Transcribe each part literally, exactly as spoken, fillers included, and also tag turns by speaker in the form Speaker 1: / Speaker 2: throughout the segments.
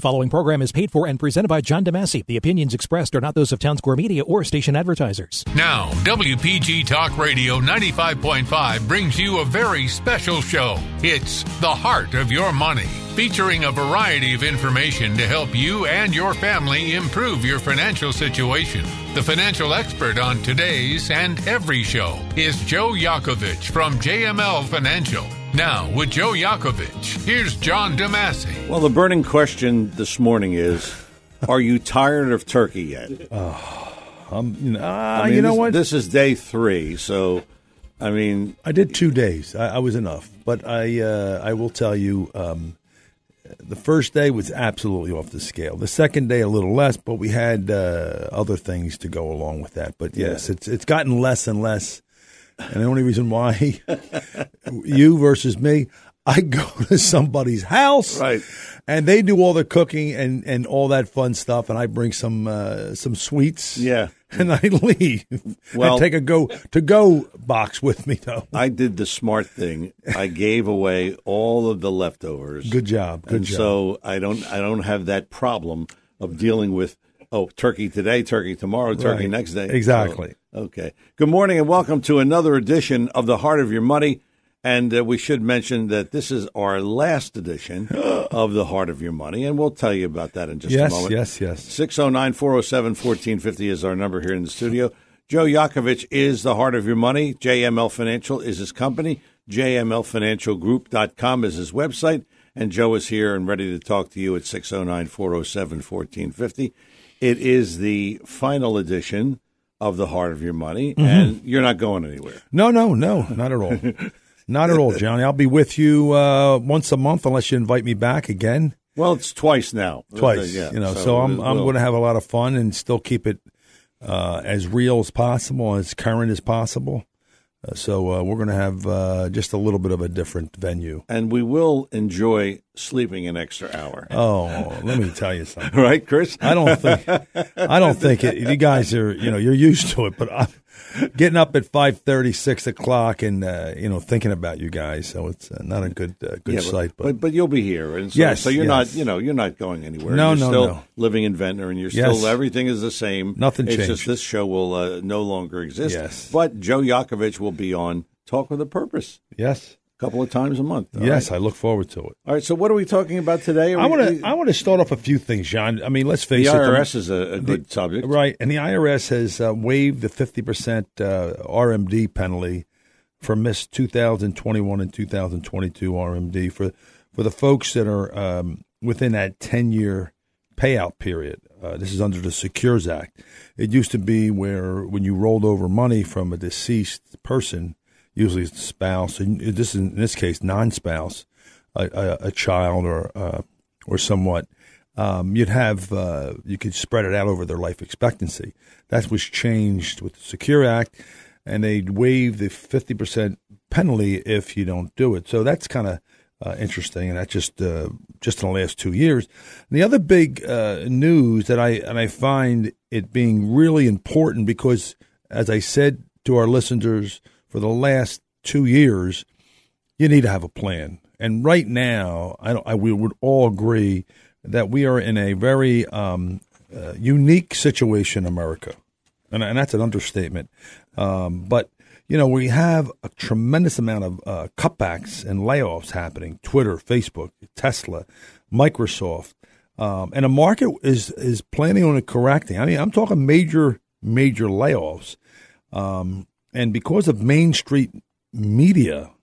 Speaker 1: The following program is paid for and presented by John DeMasi. The opinions expressed are not those of Townsquare Media or station advertisers.
Speaker 2: Now, W P G Talk Radio ninety-five point five brings you a very special show. It's The Heart of Your Money, featuring a variety of information to help you and your family improve your financial situation. The financial expert on today's and every show is Joe Yakovich from J M L Financial. Now, with Joe Yakovich, here's John DeMasi.
Speaker 3: Well, the burning question this morning is, are you tired of turkey yet?
Speaker 4: Oh, um, you know, uh,
Speaker 3: I mean,
Speaker 4: you know
Speaker 3: this,
Speaker 4: what?
Speaker 3: This is day three, so, I mean...
Speaker 4: I did two days. I, I was enough. But I uh, I will tell you, um, the first day was absolutely off the scale. The second day, a little less, but we had uh, other things to go along with that. But, yes, yeah. it's it's gotten less and less. And the only reason why, you versus me, I go to somebody's house,
Speaker 3: right,
Speaker 4: and they do all the cooking and, and all that fun stuff, and I bring some uh, some sweets,
Speaker 3: yeah,
Speaker 4: and I leave.
Speaker 3: Well,
Speaker 4: I take a go to go box with me, though.
Speaker 3: I did the smart thing. I gave away all of the leftovers.
Speaker 4: Good job. Good
Speaker 3: and
Speaker 4: job.
Speaker 3: So I don't I don't have that problem of dealing with, oh, turkey today, turkey tomorrow, turkey
Speaker 4: right.
Speaker 3: next day.
Speaker 4: Exactly.
Speaker 3: So, okay. Good morning and welcome to another edition of The Heart of Your Money. And uh, we should mention that this is our last edition of The Heart of Your Money, and we'll tell you about that in just
Speaker 4: yes,
Speaker 3: a moment.
Speaker 4: Yes, yes, yes.
Speaker 3: six oh nine, four oh seven, one four five oh is our number here in the studio. Joe Yakovich is The Heart of Your Money. J M L Financial is his company. J M L Financial Group dot com is his website. And Joe is here and ready to talk to you at six oh nine, four oh seven, one four five oh. It is the final edition of The Heart of Your Money, mm-hmm. and you're not going anywhere.
Speaker 4: No, no, no, not at all. Not at all, Johnny. I'll be with you uh, once a month unless you invite me back again.
Speaker 3: Well, it's twice now.
Speaker 4: Twice,
Speaker 3: yeah,
Speaker 4: you know. So,
Speaker 3: so
Speaker 4: I'm I'm
Speaker 3: we'll,
Speaker 4: going to have a lot of fun and still keep it uh, as real as possible, as current as possible. Uh, so uh, we're going to have uh, just a little bit of a different venue,
Speaker 3: and we will enjoy sleeping an extra hour.
Speaker 4: Oh, let me tell you something,
Speaker 3: right, Chris?
Speaker 4: I don't think I don't think it, you guys are, you know, you're used to it, but I'm getting up at five thirty, six o'clock, and uh, you know, thinking about you guys. So it's uh, not a good uh, good
Speaker 3: yeah,
Speaker 4: sight, but,
Speaker 3: but but you'll be here, and so,
Speaker 4: yes,
Speaker 3: so you're
Speaker 4: yes.
Speaker 3: not, you know, you're not going anywhere.
Speaker 4: No,
Speaker 3: you're
Speaker 4: no,
Speaker 3: still
Speaker 4: no.
Speaker 3: living in Ventnor, and you're
Speaker 4: yes.
Speaker 3: still everything is the same.
Speaker 4: Nothing
Speaker 3: it's
Speaker 4: changed.
Speaker 3: It's just this show will uh, no longer exist.
Speaker 4: Yes,
Speaker 3: but Joe Yakovich will be on Talk with a Purpose.
Speaker 4: Yes.
Speaker 3: A couple of times a month.
Speaker 4: Yes,
Speaker 3: right?
Speaker 4: I look forward to it.
Speaker 3: All right, so what are we talking about today?
Speaker 4: I want to I want to start off a few things, John. I mean, let's face
Speaker 3: it. The
Speaker 4: it.
Speaker 3: I R S the, is a, a good
Speaker 4: the,
Speaker 3: subject.
Speaker 4: Right, and the I R S has uh, waived the fifty percent uh, R M D penalty for missed two thousand twenty-one and two thousand twenty-two R M D for, for the folks that are um, within that ten-year payout period. Uh, this is under the Secures Act. It used to be where when you rolled over money from a deceased person, usually it's a spouse, and this is, in this case, non-spouse, a, a, a child or uh, or somewhat, um, you'd have uh, you could spread it out over their life expectancy. That was changed with the Secure Act, and they waived the fifty percent penalty if you don't do it. So that's kind of uh, interesting, and that's just uh, just in the last two years. And the other big uh, news that I and I find it being really important because, as I said to our listeners for the last two years, you need to have a plan. And right now, I, don't, I we would all agree that we are in a very um, uh, unique situation in America. And, and that's an understatement. Um, but, you know, we have a tremendous amount of uh, cutbacks and layoffs happening. Twitter, Facebook, Tesla, Microsoft. Um, and the market is, is planning on it correcting. I mean, I'm talking major, major layoffs. Um And because of Main Street media,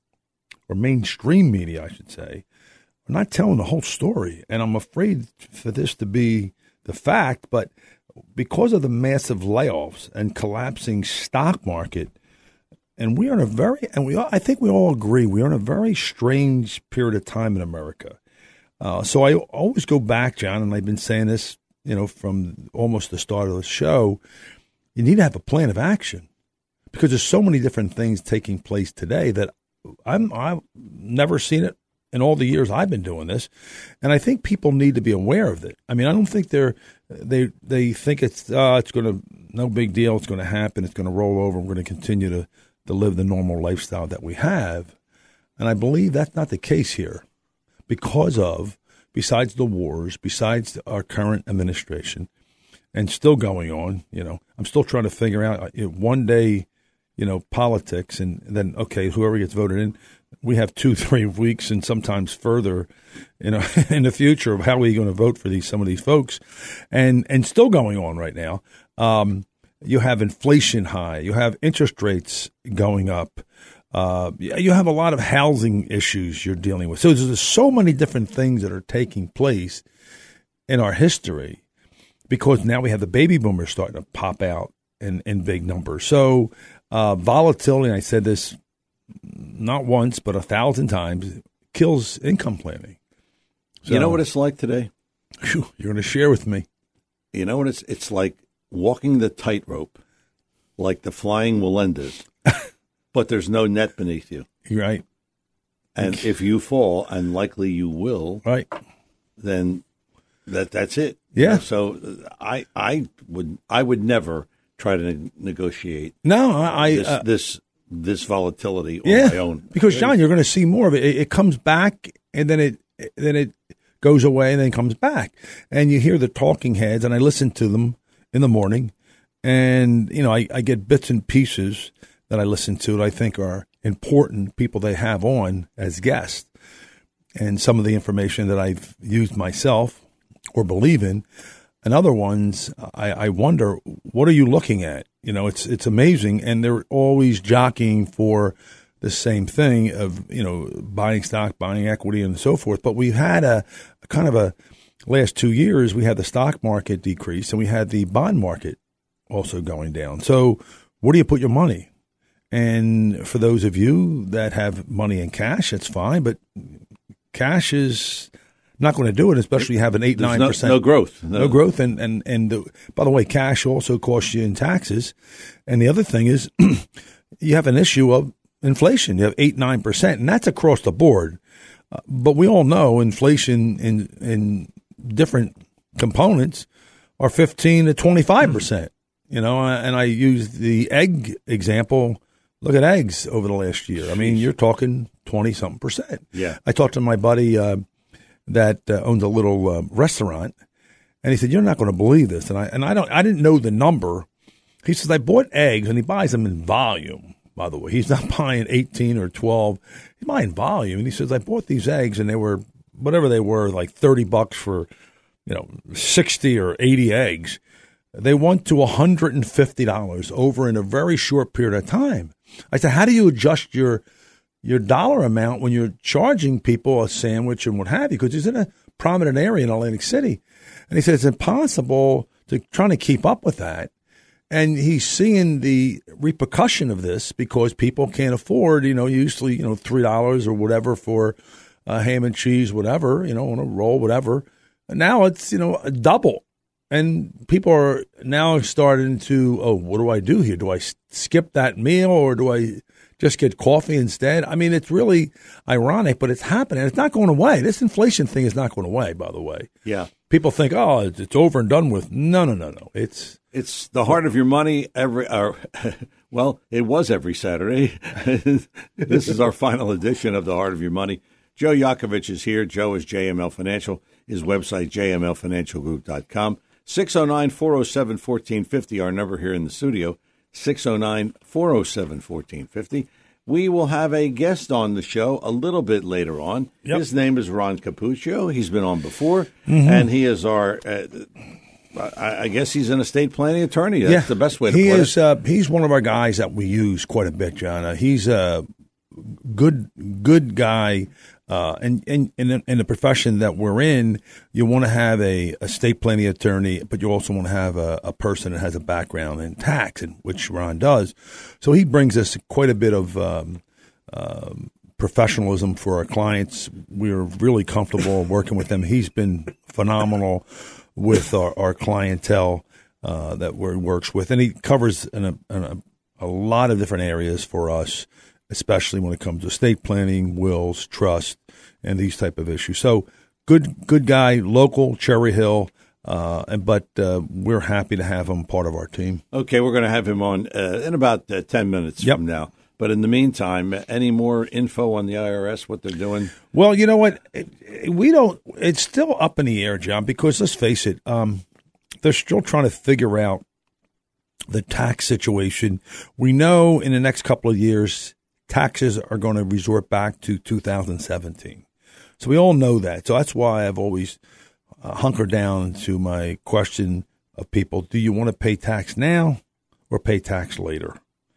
Speaker 4: or mainstream media, I should say, we're not telling the whole story. And I'm afraid for this to be the fact, but because of the massive layoffs and collapsing stock market, and we are in a very, and we, I think we all agree, we are in a very strange period of time in America. Uh, so I always go back, John, and I've been saying this, you know, from almost the start of the show, you need to have a plan of action. Because there's so many different things taking place today that I'm, I've never seen it in all the years I've been doing this, and I think people need to be aware of it. I mean, I don't think they're they they think it's uh, it's going to no big deal. It's going to happen. It's going to roll over. We're going to continue to to live the normal lifestyle that we have, and I believe that's not the case here, because of besides the wars, besides our current administration, and still going on. You know, I'm still trying to figure out you know, one day, you know, politics, and then okay, whoever gets voted in, we have two, three weeks, and sometimes further, you know, in the future of how are we going to vote for these some of these folks, and and still going on right now. Um, you have inflation high, you have interest rates going up. Uh, you have a lot of housing issues you're dealing with. So there's so many different things that are taking place in our history because now we have the baby boomers starting to pop out in, in big numbers. So uh, volatility, and I said this not once but a thousand times, kills income planning. So,
Speaker 3: you know what it's like today?
Speaker 4: Whew, you're going to share with me.
Speaker 3: You know what it's it's like walking the tightrope, like the flying Walendas. But there's no net beneath you.
Speaker 4: Right.
Speaker 3: And if you fall, and likely you will,
Speaker 4: right,
Speaker 3: then that that's it.
Speaker 4: Yeah.
Speaker 3: You know, so I I would I would never try to ne- negotiate.
Speaker 4: No, I
Speaker 3: this
Speaker 4: uh,
Speaker 3: this, this volatility on
Speaker 4: yeah,
Speaker 3: my own.
Speaker 4: Because John, you're going to see more of it. it. It comes back, and then it then it goes away, and then comes back. And you hear the talking heads, and I listen to them in the morning, and you know I, I get bits and pieces that I listen to that I think are important people they have on as guests. And some of the information that I've used myself or believe in, and other ones, I, I wonder, what are you looking at? You know, it's it's amazing. And they're always jockeying for the same thing of, you know, buying stock, buying equity, and so forth. But we've had a, a kind of a last two years, we had the stock market decrease and we had the bond market also going down. So where do you put your money? And for those of you that have money in cash, that's fine. But cash is not going to do it, especially you have an eight,
Speaker 3: There's
Speaker 4: nine percent
Speaker 3: no, no growth,
Speaker 4: no, no growth. And and and the, by the way, cash also costs you in taxes. And the other thing is, you have an issue of inflation. You have eight, nine percent, and that's across the board. Uh, but we all know inflation in in different components are fifteen to twenty-five percent. You know, and I use the egg example. Look at eggs over the last year. I mean, you're talking twenty-something percent.
Speaker 3: Yeah.
Speaker 4: I talked to my buddy uh, that uh, owns a little uh, restaurant, and he said, "You're not going to believe this." And I and I don't, I didn't know the number. He says, "I bought eggs," and he buys them in volume. By the way, he's not buying eighteen or twelve. He's buying volume, and he says, "I bought these eggs, and they were whatever they were, like thirty bucks for, you know, sixty or eighty eggs. They went to one hundred fifty dollars over in a very short period of time." I said, how do you adjust your your dollar amount when you're charging people a sandwich and what have you? Because he's in a prominent area in Atlantic City. And he said it's impossible to trying to keep up with that. And he's seeing the repercussion of this because people can't afford, you know, usually, you know, three dollars or whatever for uh, ham and cheese, whatever, you know, on a roll, whatever. And now it's, you know, a double. And people are now starting to, oh, what do I do here? Do I skip that meal or do I just get coffee instead? I mean, it's really ironic, but it's happening. It's not going away. This inflation thing is not going away, by the way.
Speaker 3: Yeah.
Speaker 4: People think, oh, it's over and done with. No, no, no, no. It's
Speaker 3: it's the heart of your money every, uh, well, it was every Saturday. This is our final edition of the Heart of Your Money. Joe Yakovich is here. Joe is J M L Financial. His website, j m l financial group dot com. six oh nine, four oh seven, one four five oh, our number here in the studio, six oh nine, four oh seven, one four five oh. We will have a guest on the show a little bit later on. Yep. His name is Ron Capuccio. He's been on before, mm-hmm. and he is our, uh, I, I guess he's an estate planning attorney. That's yeah. the best way to
Speaker 4: he
Speaker 3: put
Speaker 4: is,
Speaker 3: it.
Speaker 4: Uh, he's one of our guys that we use quite a bit, John. Uh, he's a good, good guy. Uh, and, and, and in the profession that we're in, you want to have a estate planning attorney, but you also want to have a, a person that has a background in tax, and which Ron does. So he brings us quite a bit of um, um, professionalism for our clients. We're really comfortable working with him. He's been phenomenal with our, our clientele uh, that we works with, and he covers in a, in a, a lot of different areas for us, especially when it comes to estate planning, wills, trust, and these type of issues. So good good guy, local, Cherry Hill, uh, and but uh, we're happy to have him part of our team.
Speaker 3: Okay, we're going to have him on uh, in about uh, ten minutes
Speaker 4: yep.
Speaker 3: from now. But in the meantime, any more info on the I R S, what they're doing?
Speaker 4: Well, you know what? It, it, we don't. It's still up in the air, John, because let's face it, um, they're still trying to figure out the tax situation. We know in the next couple of years, taxes are going to resort back to two thousand seventeen. So we all know that. So that's why I've always uh, hunkered down to my question of people: do you want to pay tax now or pay tax later?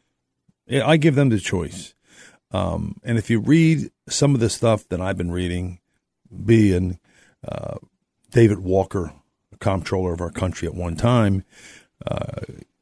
Speaker 4: I give them the choice. Um, and if you read some of the stuff that I've been reading, being uh, David Walker, the comptroller of our country at one time, uh,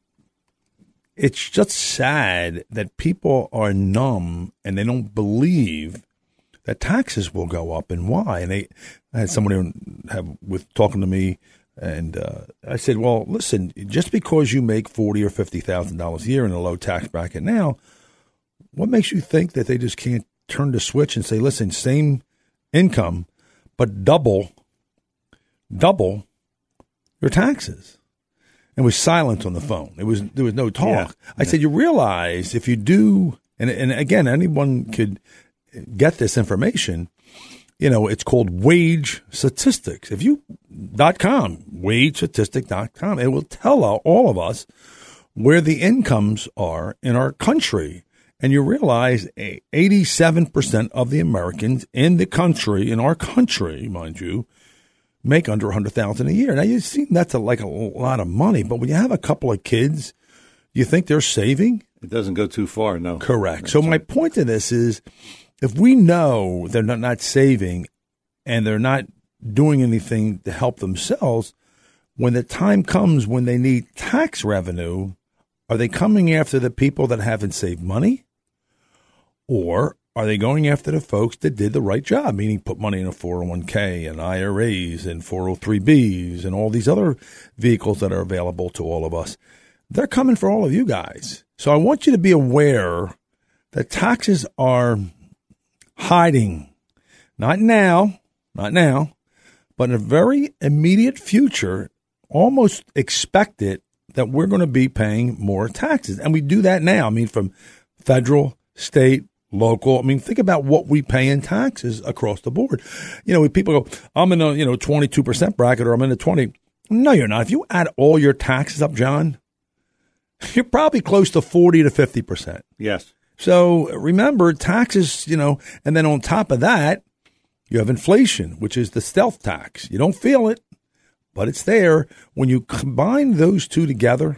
Speaker 4: it's just sad that people are numb and they don't believe that taxes will go up and why. And they, I had somebody have with talking to me, and uh, I said, "Well, listen, just because you make forty or fifty thousand dollars a year in a low tax bracket now, what makes you think that they just can't turn the switch and say, listen, same income, but double, double your taxes?" And was silent on the phone. It was there was no talk. Yeah. I yeah. said, "You realize if you do," and and again, anyone could get this information. You know, it's called wage statistics. If you dot com, wage statistic dot com, it will tell all of us where the incomes are in our country. And you realize eighty-seven percent of the Americans in the country, in our country, mind you, make under one hundred thousand dollars a year. Now, you see that's a, like a lot of money, but when you have a couple of kids, you think they're saving?
Speaker 3: It doesn't go too far, no.
Speaker 4: Correct. So my point to this is, if we know they're not, not saving and they're not doing anything to help themselves, when the time comes when they need tax revenue, are they coming after the people that haven't saved money? Or are they going after the folks that did the right job, meaning put money in a four oh one k and I R As and four oh three Bs and all these other vehicles that are available to all of us? They're coming for all of you guys. So I want you to be aware that taxes are hiding, not now, not now, but in a very immediate future, almost expect it that we're going to be paying more taxes. And we do that now. I mean, from federal, state, local. I mean, think about what we pay in taxes across the board. You know, when people go, I'm in a, you know, twenty-two percent bracket or I'm in a twenty. No, you're not. If you add all your taxes up, John, you're probably close to forty to fifty percent.
Speaker 3: Yes.
Speaker 4: So remember, taxes, you know, and then on top of that, you have inflation, which is the stealth tax. You don't feel it, but it's there. When you combine those two together,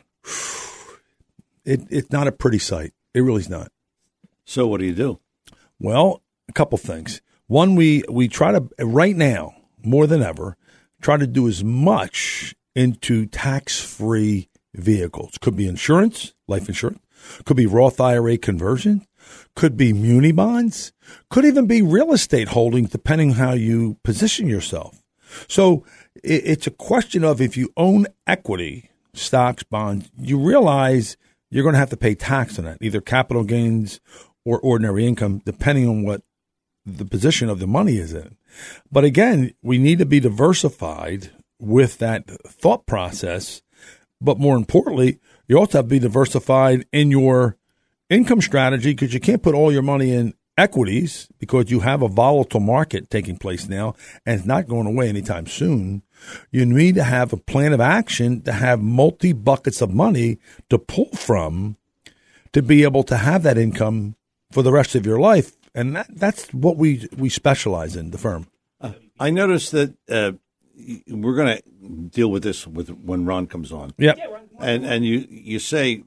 Speaker 4: it, it's not a pretty sight. It really is not.
Speaker 3: So what do you do?
Speaker 4: Well, a couple things. One, we, we try to, right now, more than ever, try to do as much into tax-free vehicles. Could be insurance, life insurance. Could be Roth I R A conversion. Could be muni bonds. Could even be real estate holdings, depending how you position yourself. So it's a question of if you own equity, stocks, bonds, you realize you're going to have to pay tax on that, either capital gains or ordinary income, depending on what the position of the money is in. But again, we need to be diversified with that thought process. But more importantly, you also have to be diversified in your income strategy, because you can't put all your money in equities because you have a volatile market taking place now and it's not going away anytime soon. You need to have a plan of action to have multi buckets of money to pull from to be able to have that income for the rest of your life. And that, that's what we, we specialize in, the firm.
Speaker 3: Uh, I noticed that uh, we're going to deal with this with when Ron comes on.
Speaker 4: Yep.
Speaker 3: And and you, you say,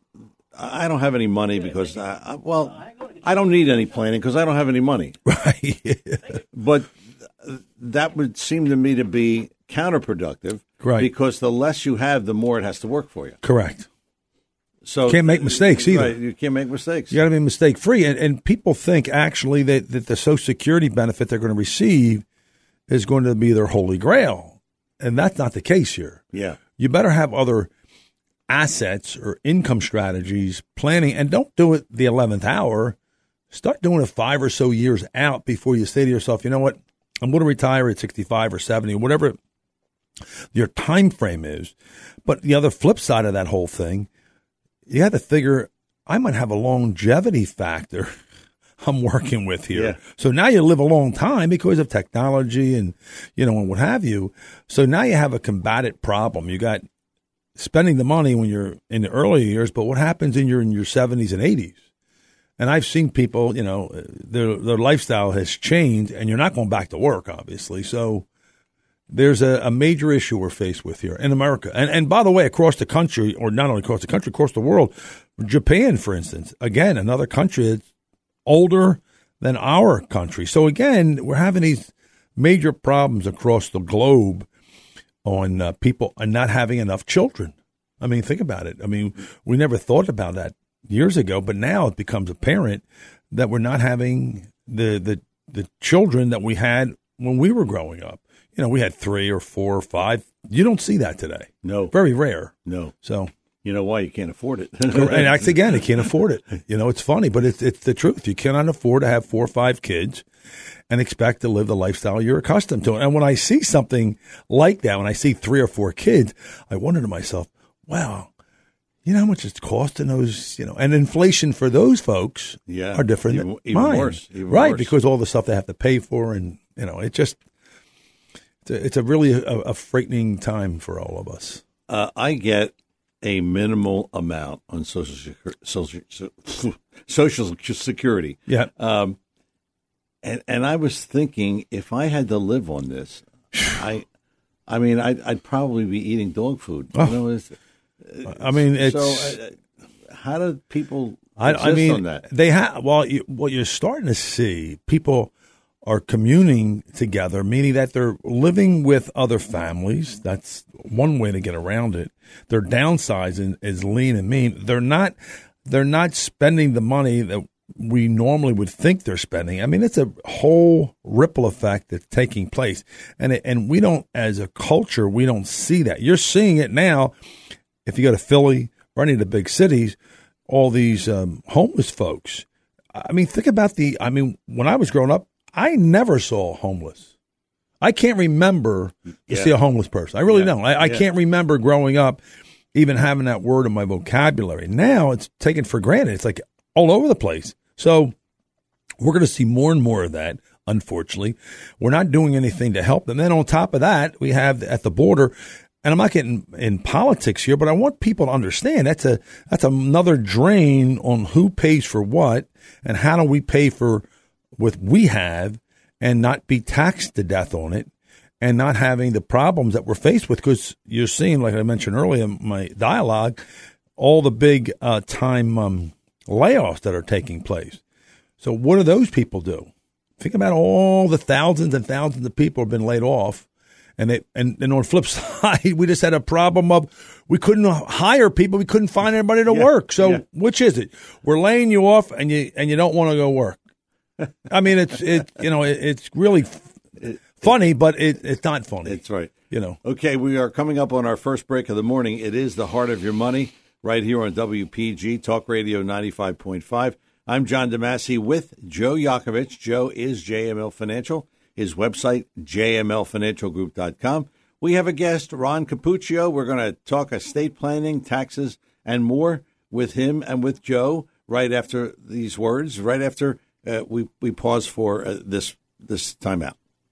Speaker 3: I don't have any money because, I, well, I don't need any planning because I don't have any money.
Speaker 4: Right.
Speaker 3: But that would seem to me to be counterproductive.
Speaker 4: Right.
Speaker 3: Because the less you have, the more it has to work for you.
Speaker 4: Correct.
Speaker 3: So
Speaker 4: you can't make mistakes either.
Speaker 3: Right, you can't make mistakes.
Speaker 4: You got to be mistake free. And, and people think actually that, that the Social Security benefit they're going to receive is going to be their holy grail. And that's not the case here.
Speaker 3: Yeah.
Speaker 4: You better have other assets or income strategies, planning, and don't do it the eleventh hour. Start doing it five or so years out before you say to yourself, you know what, I'm going to retire at sixty-five or seventy, whatever your time frame is. But the other flip side of that whole thing, you have to figure, I might have a longevity factor I'm working with here.
Speaker 3: Yeah.
Speaker 4: So now you live a long time because of technology and, you know, and what have you. So now you have a combated problem. You got spending the money when you're in the early years, but what happens in your in your seventies and eighties? And I've seen people, you know, their their lifestyle has changed, and you're not going back to work, obviously. So there's a, a major issue we're faced with here in America. And and by the way, across the country, or not only across the country, across the world, Japan, for instance, again, another country that's older than our country. So again, we're having these major problems across the globe on uh, people and not having enough children. I mean, think about it. I mean, we never thought about that years ago, but now it becomes apparent that we're not having the the the children that we had when we were growing up. You know, we had three or four or five. You don't see that today.
Speaker 3: No.
Speaker 4: Very rare.
Speaker 3: No.
Speaker 4: So
Speaker 3: you know why? You can't afford it.
Speaker 4: and actually, again, you can't afford it. You know, it's funny, but it's it's the truth. You cannot afford to have four or five kids and expect to live the lifestyle you're accustomed to. And when I see something like that, when I see three or four kids, I wonder to myself, wow, you know how much it's costing those, you know, and inflation for those folks
Speaker 3: yeah,
Speaker 4: are different
Speaker 3: even,
Speaker 4: than
Speaker 3: even
Speaker 4: mine.
Speaker 3: Worse, even
Speaker 4: right,
Speaker 3: worse.
Speaker 4: Because all the stuff they have to pay for, and, you know, it just, it's a, it's a really a, a frightening time for all of us.
Speaker 3: Uh, I get a minimal amount on social social social security.
Speaker 4: Yeah.
Speaker 3: Um, and and I was thinking, if I had to live on this, I, I mean, I'd, I'd probably be eating dog food. You
Speaker 4: Oh.
Speaker 3: know, it's,
Speaker 4: I mean, it's
Speaker 3: so. Uh, how do people
Speaker 4: I,
Speaker 3: exist
Speaker 4: I mean,
Speaker 3: on that?
Speaker 4: they have. Well, you, what you're starting to see, people are communing together, meaning that they're living with other families. That's one way to get around it. Their downsizing is lean and mean. They're not. They're not spending the money that we normally would think they're spending. I mean, it's a whole ripple effect that's taking place, and it, and we don't, as a culture, we don't see that. You're seeing it now. If you go to Philly or any of the big cities, all these um, homeless folks. I mean, think about the. I mean, when I was growing up, I never saw homeless. I can't remember to
Speaker 3: Yeah.
Speaker 4: see a homeless person. I really
Speaker 3: Yeah.
Speaker 4: don't. I, I
Speaker 3: Yeah.
Speaker 4: can't remember growing up even having that word in my vocabulary. Now it's taken for granted. It's like all over the place. So we're going to see more and more of that, unfortunately. We're not doing anything to help them. Then on top of that, we have at the border, and I'm not getting in politics here, but I want people to understand that's a that's another drain on who pays for what and how do we pay for what we have and not be taxed to death on it and not having the problems that we're faced with, because you're seeing, like I mentioned earlier in my dialogue, all the big uh, time um, layoffs that are taking place. So what do those people do? Think about all the thousands and thousands of people have been laid off. And it, and, and on the flip side, we just had a problem of we couldn't hire people. We couldn't find anybody to
Speaker 3: Yeah,
Speaker 4: work. So
Speaker 3: yeah.
Speaker 4: which is it? We're laying you off and you and you don't want to go work. I mean, it's it you know it, it's really f- funny, but it, it's not funny.
Speaker 3: That's right.
Speaker 4: You know.
Speaker 3: Okay, we are coming up on our first break of the morning. It is the Heart of Your Money right here on W P G Talk Radio ninety-five point five. I'm John DeMasi with Joe Yakovich. Joe is J M L Financial. His website, j m l financial group dot com. We have a guest, Ron Capuccio. We're going to talk estate planning, taxes, and more with him and with Joe right after these words, right after uh, we, we pause for uh, this this timeout.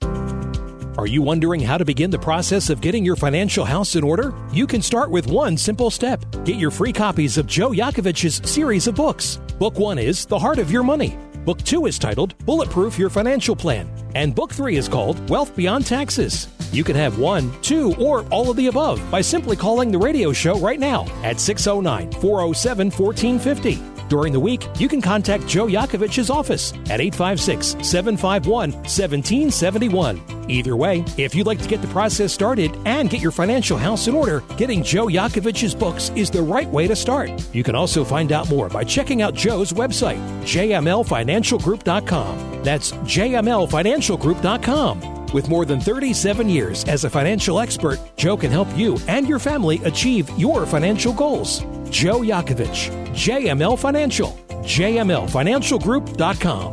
Speaker 1: Are you wondering how to begin the process of getting your financial house in order? You can start with one simple step. Get your free copies of Joe Yakovich's series of books. Book one is The Heart of Your Money. Book two is titled Bulletproof Your Financial Plan. And Book three is called Wealth Beyond Taxes. You can have one, two, or all of the above by simply calling the radio show right now at six oh nine, four oh seven, one four five oh. During the week, you can contact Joe Yakovich's office at eight five six, seven five one, one seven seven one. Either way, if you'd like to get the process started and get your financial house in order, getting Joe Yakovich's books is the right way to start. You can also find out more by checking out Joe's website, j m l financial group dot com. That's j m l financial group dot com. With more than thirty-seven years as a financial expert, Joe can help you and your family achieve your financial goals. Joe Yakovich, J M L Financial, j m l financial group dot com.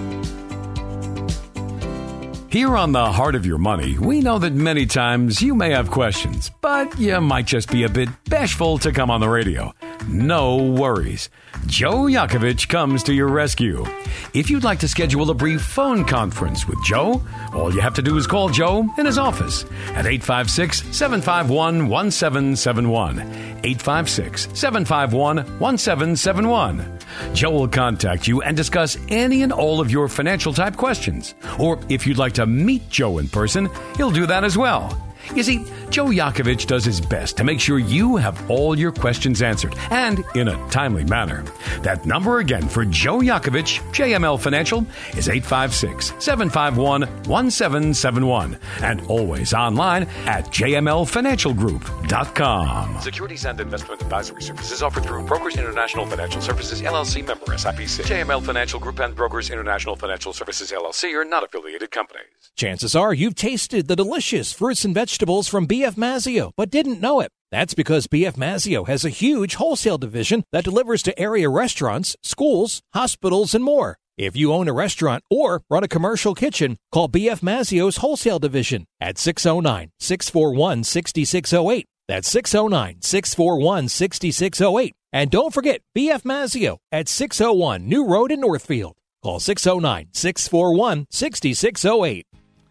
Speaker 5: Here on the Heart of Your Money, we know that many times you may have questions, but you might just be a bit bashful to come on the radio. no worries. Joe Yakovich comes to your rescue. If you'd like to schedule a brief phone conference with Joe, all you have to do is call Joe in his office at eight five six, seven five one, one seven seven one. eight five six, seven five one, one seven seven one. Joe will contact you and discuss any and all of your financial type questions. Or if you'd like to meet Joe in person, he'll do that as well. You see, Joe Yakovich does his best to make sure you have all your questions answered, and in a timely manner. That number again for Joe Yakovich, J M L Financial, is eight five six, seven five one, one seven seven one, and always online at j m l financial group dot com.
Speaker 6: Securities and investment advisory services offered through Brokers International Financial Services, L L C, member S I P C. J M L Financial Group and Brokers International Financial Services, L L C are not affiliated companies.
Speaker 1: Chances are you've tasted the delicious fruits and vegetables from B F Mazzio, but didn't know it. That's because B F Mazzio has a huge wholesale division that delivers to area restaurants, schools, hospitals, and more. If you own a restaurant or run a commercial kitchen, call B F Mazzio's wholesale division at six oh nine, six four one, six six oh eight. That's six oh nine, six four one, six six oh eight. And don't forget B F Mazzio at six oh one New Road in Northfield. Call six oh nine, six four one, six six oh eight.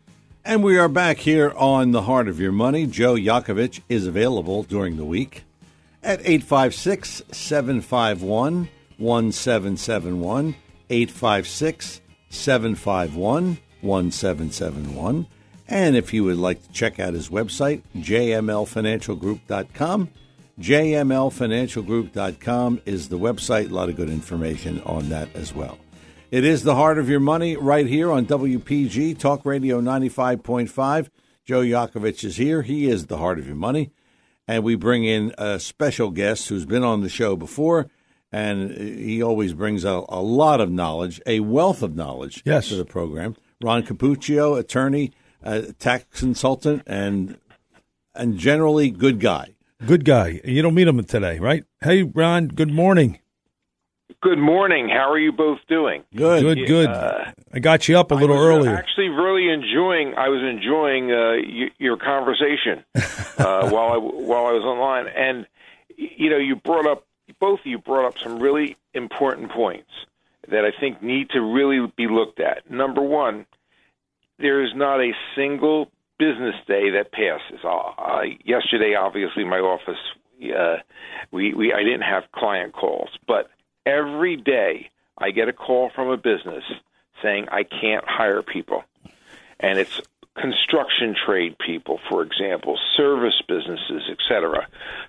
Speaker 3: And we are back here on The Heart of Your Money. Joe Yakovich is available during the week at eight five six, seven five one, one seven seven one, eight five six, seven five one, one seven seven one. And if you would like to check out his website, j m l financial group dot com. j m l financial group dot com is the website. A lot of good information on that as well. It is The Heart of Your Money right here on W P G Talk Radio ninety-five point five. Joe Yakovich is here. He is The Heart of Your Money. And we bring in a special guest who's been on the show before, and he always brings a, a lot of knowledge, a wealth of knowledge
Speaker 4: yes.
Speaker 3: to the program. Ron Capuccio, attorney, uh, tax consultant, and and generally good guy.
Speaker 4: Good guy. You don't meet him today, right? Hey, Ron, good morning.
Speaker 7: Good morning. How are you both doing?
Speaker 3: Good,
Speaker 4: good, good.
Speaker 7: Uh,
Speaker 4: I got you up a little
Speaker 7: I was
Speaker 4: earlier.
Speaker 7: Actually, really enjoying. I was enjoying uh, y- your conversation uh, while I while I was online, and you know, you brought up both of you brought up some really important points that I think need to really be looked at. Number one, there is not a single business day that passes. Uh, yesterday, obviously, my office uh, we we I didn't have client calls, but every day I get a call from a business saying I can't hire people. And it's construction trade people, for example, service businesses, et cetera.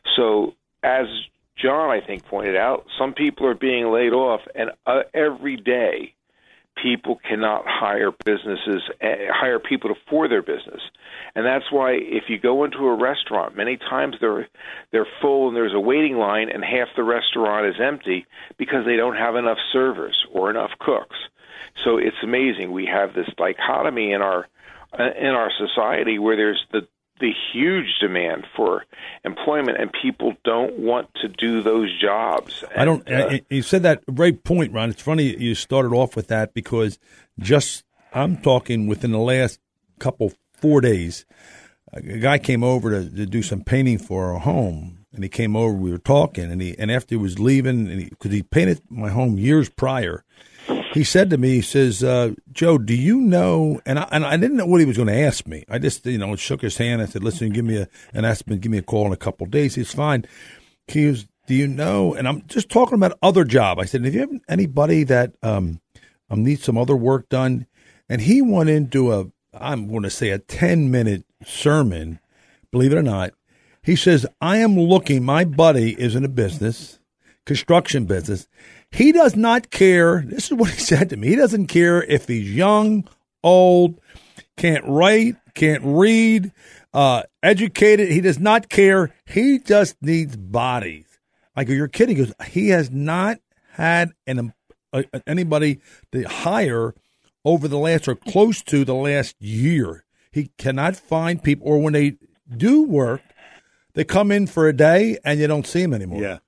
Speaker 7: So as John, I think, pointed out, some people are being laid off, and uh, every day people cannot hire businesses, uh, hire people to, for their business. And that's why if you go into a restaurant, many times they're they're full and there's a waiting line and half the restaurant is empty because they don't have enough servers or enough cooks. So it's amazing. We have this dichotomy in our uh, in our society where there's the the huge demand for employment, and people don't want to do those jobs. And,
Speaker 4: I don't.
Speaker 7: Uh,
Speaker 4: you said that right point, Ron. It's funny you started off with that because just I'm talking within the last couple four days, a guy came over to, to do some painting for our home, and he came over. We were talking, and he and after he was leaving, and because he, he painted my home years prior. He said to me, he says, uh, Joe, do you know, and I, and I didn't know what he was going to ask me. I just, you know, shook his hand. I said, listen, give me a, and asked him to give me a call in a couple of days. He's fine. He was, do you know, and I'm just talking about other job. I said, have you have anybody that um, um needs some other work done? And he went into a, I'm going to say a ten minute sermon, believe it or not. He says, I am looking, my buddy is in a business, construction business. He does not care. This is what he said to me. He doesn't care if he's young, old, can't write, can't read, uh, educated. He does not care. He just needs bodies. I go, you're kidding. He goes, he has not had an uh, anybody to hire over the last or close to the last year. He cannot find people, or when they do work, they come in for a day and you don't see them anymore.
Speaker 3: Yeah.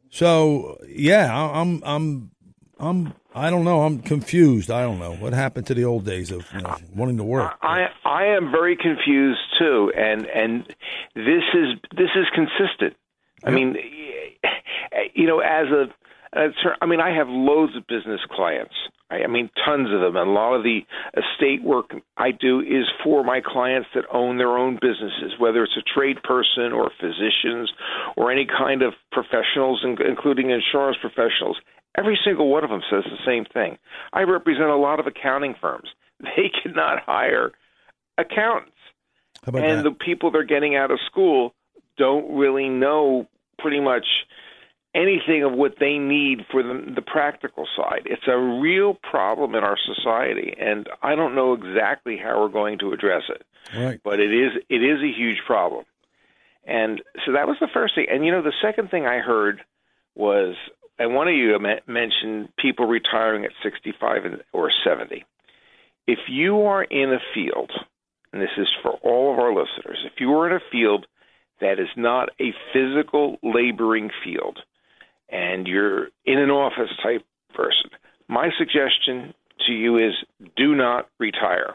Speaker 4: So yeah, I'm, I'm, I'm, I don't know. I'm confused. I don't know what happened to the old days of you know, wanting to work.
Speaker 7: I I am very confused too, and and this is this is consistent. I mean, you know, as a, as a, I mean, I have loads of business clients. I, I mean, tons of them. And a lot of the estate work I do is for my clients that own their own businesses, whether it's a trade person or physicians or any kind of professionals, including insurance professionals. Every single one of them says the same thing. I represent a lot of accounting firms. They cannot hire accountants.
Speaker 4: How about
Speaker 7: and
Speaker 4: that?
Speaker 7: the people they're getting out of school don't really know pretty much anything of what they need for the, the practical side. It's a real problem in our society, and I don't know exactly how we're going to address it.
Speaker 4: Right.
Speaker 7: But it is it is a huge problem. And so that was the first thing. And, you know, the second thing I heard was, and one of you mentioned people retiring at sixty-five or seventy. If you are in a field, and this is for all of our listeners, if you are in a field that is not a physical laboring field, and you're in an office type person, my suggestion to you is do not retire,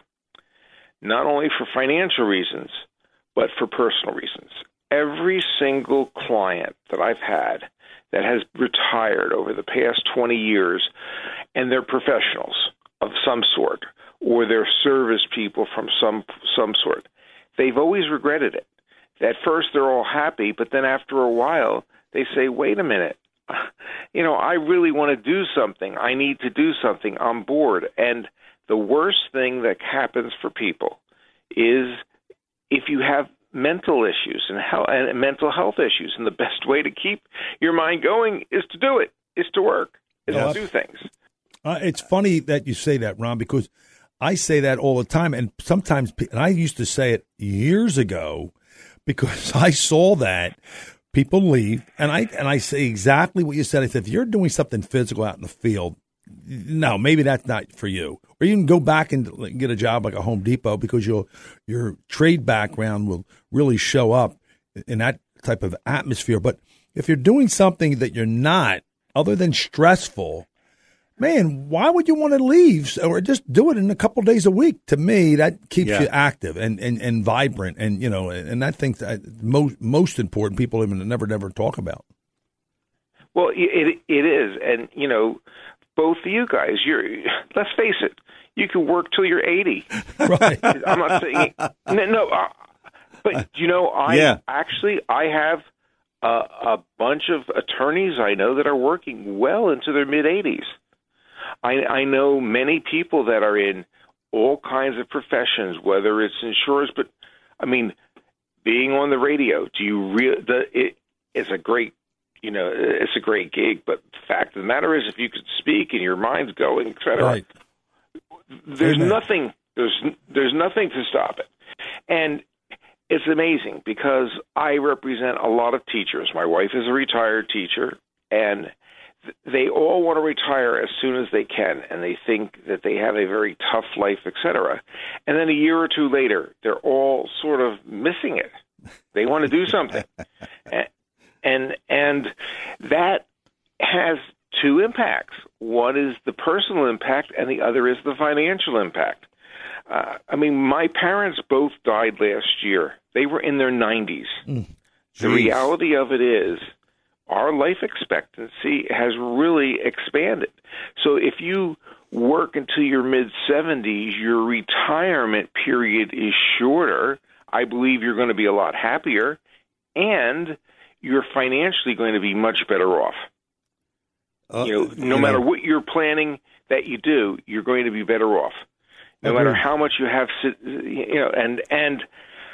Speaker 7: not only for financial reasons, but for personal reasons. Every single client that I've had that has retired over the past twenty years, and they're professionals of some sort, or they're service people from some some sort, they've always regretted it. At first, they're all happy, but then after a while, they say, wait a minute, you know, I really want to do something. I need to do something. I'm bored. And the worst thing that happens for people is if you have mental issues and, health, and mental health issues, and the best way to keep your mind going is to do it, is to work, is
Speaker 4: Yeah.
Speaker 7: to do things.
Speaker 4: Uh, it's funny that you say that, Ron, because I say that all the time, and sometimes, pe- and I used to say it years ago because I saw that people leave, and I and I say exactly what you said. I said, if you're doing something physical out in the field, no, maybe that's not for you. Or you can go back and get a job like a Home Depot because your your trade background will really show up in that type of atmosphere. But if you're doing something that you're not, other than stressful, man, why would you want to leave or just do it in a couple of days a week? To me, that keeps
Speaker 3: Yeah.
Speaker 4: you active and, and, and vibrant, and you know, and I think that most most important people even never never talk about.
Speaker 7: Well, it it is, and you know, both of you guys, you're. Let's face it, you can work till you're eighty.
Speaker 4: Right.
Speaker 7: I'm not saying no, no uh, but you know, I
Speaker 3: Yeah.
Speaker 7: actually I have a, a bunch of attorneys I know that are working well into their mid eighties. I, I know many people that are in all kinds of professions, whether it's insurance, but I mean, being on the radio. Do you re- the it is a great, you know, it's a great gig. But the fact of the matter is, if you could speak and your mind's going, et cetera,
Speaker 4: Right.
Speaker 7: there's
Speaker 4: Amen.
Speaker 7: nothing. There's there's nothing to stop it, and it's amazing because I represent a lot of teachers. My wife is a retired teacher, and they all want to retire as soon as they can, and they think that they have a very tough life, et cetera. And then a year or two later, they're all sort of missing it. They want to do something. and, and and that has two impacts. One is the personal impact, and the other is the financial impact. Uh, I mean, my parents both died last year. They were in their nineties.
Speaker 4: Mm,
Speaker 7: the reality of it is our life expectancy has really expanded. So if you work until your mid-seventies, your retirement period is shorter. I believe you're going to be a lot happier, and you're financially going to be much better off.
Speaker 3: Uh,
Speaker 7: You know, no
Speaker 3: you
Speaker 7: matter
Speaker 3: know,
Speaker 7: what you're planning that you do, you're going to be better off. No
Speaker 4: Agreed.
Speaker 7: matter how much you have, you know, and and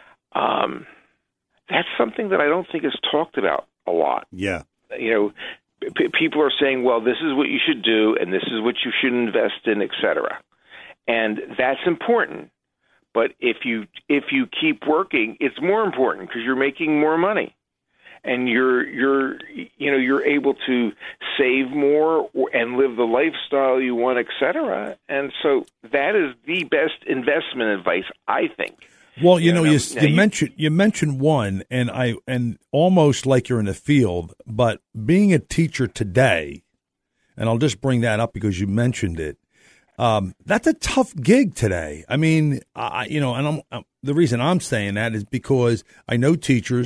Speaker 7: um, that's something that I don't think is talked about a lot.
Speaker 3: Yeah.
Speaker 7: You know, p- people are saying, well, this is what you should do, and this is what you should invest in, et cetera. And that's important. But if you if you keep working, it's more important because you're making more money, and you're you're you know you're able to save more and live the lifestyle you want, et cetera. And so that is the best investment advice, I think.
Speaker 4: Well, you
Speaker 7: You
Speaker 4: know,
Speaker 7: know,
Speaker 4: you,
Speaker 7: now
Speaker 4: you
Speaker 7: you-
Speaker 4: mentioned you mentioned one, and I and almost like you're in the field, but being a teacher today, and I'll just bring that up because you mentioned it. Um, that's a tough gig today. I mean, I you know, and I'm, I'm, the reason I'm saying that is because I know teachers,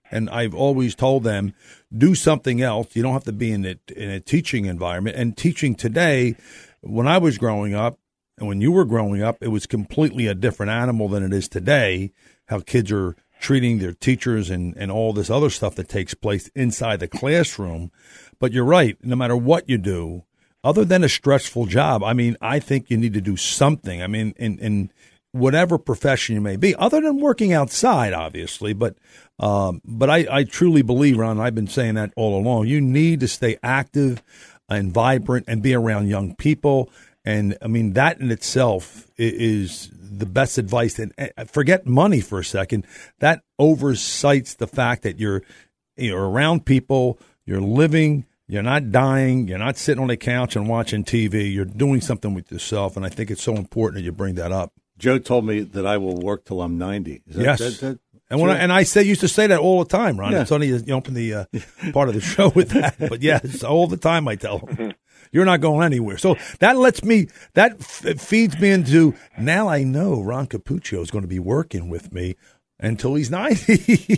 Speaker 4: And I've always told them, do something else. You don't have to be in a, in a teaching environment. And teaching today, when I was growing up and when you were growing up, it was completely a different animal than it is today, how kids are treating their teachers and, and all this other stuff that takes place inside the classroom. But you're right, no matter what you do, other than a stressful job, I mean, I think you need to do something. I mean, in, in whatever profession you may be, other than working outside, obviously. But um, but I, I truly believe, Ron, I've been saying that all along, you need to stay active and vibrant and be around young people. And, I mean, that in itself is the best advice. And forget money for a second. That oversights the fact that you're you're around people, you're living, you're not dying, you're not sitting on a couch and watching T V. You're doing something with yourself, and I think it's so important that you bring that up.
Speaker 3: Joe told me that I will work till I'm ninety. Is that,
Speaker 4: yes.
Speaker 3: That, that,
Speaker 4: and when I, and I say used to say that all the time, Ron.
Speaker 3: Yeah.
Speaker 4: It's only you open the uh, part of the show with that, but yes, all the time I tell them. You're not going anywhere. So that lets me, that f- feeds me into, now I know Ron Capuccio is going to be working with me until he's ninety.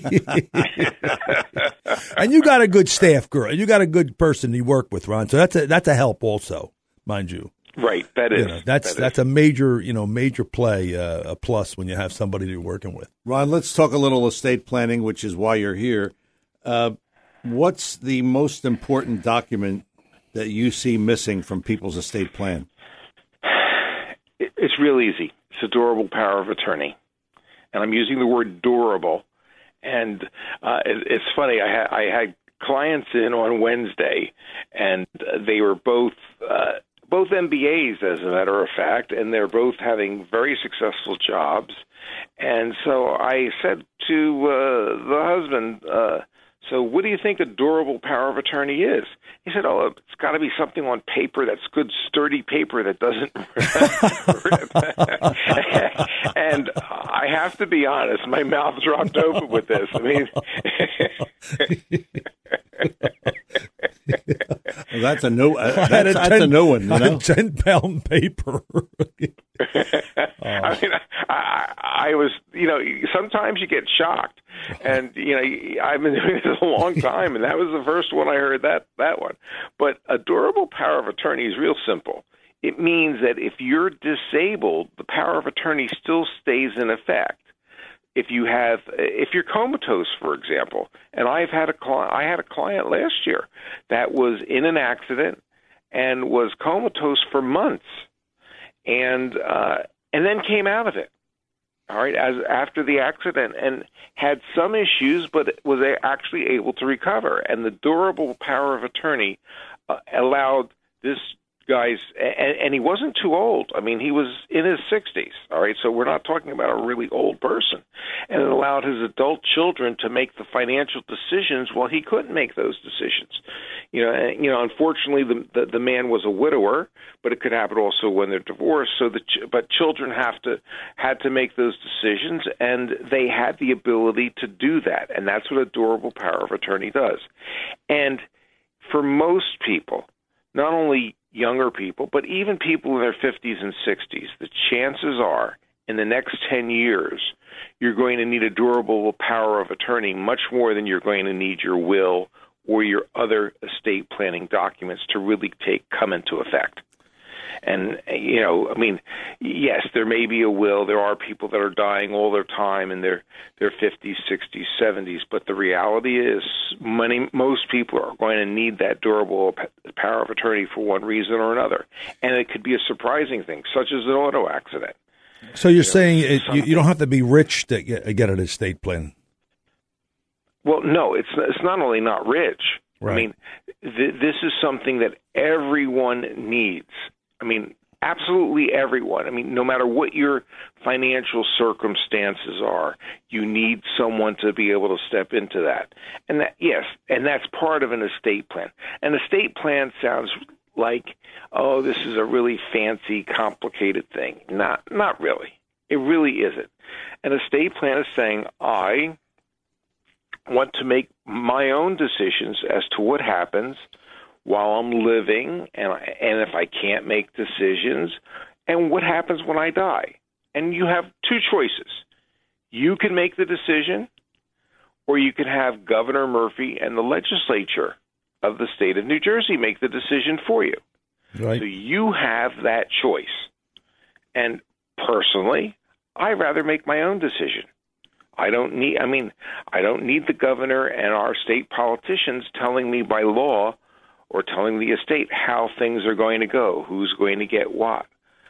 Speaker 4: And you got a good staff girl. You got a good person you work with, Ron. So that's a, that's a help also, mind you.
Speaker 7: Right. That is.
Speaker 4: You know, that's
Speaker 7: that
Speaker 4: that's
Speaker 7: is.
Speaker 4: a major, you know, major play, uh, a plus when you have somebody you're working with.
Speaker 3: Ron, let's talk a little estate planning, which is why you're here. Uh, what's the most important document that you see missing from people's estate plan?
Speaker 7: It's real easy. It's a durable power of attorney. And I'm using the word durable. And uh, it, it's funny, I, ha- I had clients in on Wednesday, and they were both uh, both M B As, as a matter of fact, and they're both having very successful jobs. And so I said to uh, the husband, uh, so what do you think a durable power of attorney is? He said, oh, it's got to be something on paper that's good, sturdy paper that doesn't And I have to be honest, my mouth dropped open with this. I mean,
Speaker 3: well, that's a no. Uh, that's,
Speaker 4: a
Speaker 3: that's
Speaker 4: ten,
Speaker 3: a no one. You know,
Speaker 4: ten pound paper.
Speaker 7: I mean, I, I was, you know, sometimes you get shocked, and you know, I've been doing this a long time, and that was the first one I heard that that one. But a durable power of attorney is real simple. It means that if you're disabled, the power of attorney still stays in effect. If you have, if you're comatose, for example, and I've had a client, I had a client last year that was in an accident and was comatose for months, and uh, and then came out of it. All right, as after the accident, and had some issues, but was actually able to recover. And the durable power of attorney uh, allowed this guy's, and, and he wasn't too old. I mean, he was in his sixties. All right, so we're not talking about a really old person. And it allowed his adult children to make the financial decisions while he couldn't make those decisions. You know, and, you know. Unfortunately, the, the the man was a widower, but it could happen also when they're divorced. So, the ch- but children have to had to make those decisions, and they had the ability to do that, and that's what a durable power of attorney does. And for most people, not only younger people, but even people in their fifties and sixties, the chances are in the next ten years, you're going to need a durable power of attorney much more than you're going to need your will or your other estate planning documents to really take come into effect. And, you know, I mean, yes, there may be a will. There are people that are dying all their time in their, their fifties, sixties, seventies. But the reality is many, most people are going to need that durable power of attorney for one reason or another. And it could be a surprising thing, such as an auto accident.
Speaker 4: So you're you saying know, it, you, you don't have to be rich to get, get an estate plan?
Speaker 7: Well, no, it's it's not only not rich.
Speaker 4: Right.
Speaker 7: I mean, th- this is something that everyone needs. I mean, absolutely everyone. I mean, no matter what your financial circumstances are, you need someone to be able to step into that. And that, yes, and that's part of an estate plan. An estate plan sounds like, oh, this is a really fancy, complicated thing. Not, not really. It really isn't. An estate plan is saying, I want to make my own decisions as to what happens while I'm living, and and if I can't make decisions, and what happens when I die. And you have two choices. You can make the decision, or you can have Governor Murphy and the legislature of the state of New Jersey make the decision for you.
Speaker 4: Right.
Speaker 7: So you have that choice. And personally, I'd rather make my own decision. I don't need, I mean, I don't need the governor and our state politicians telling me by law or telling the estate how things are going to go, who's going to get what.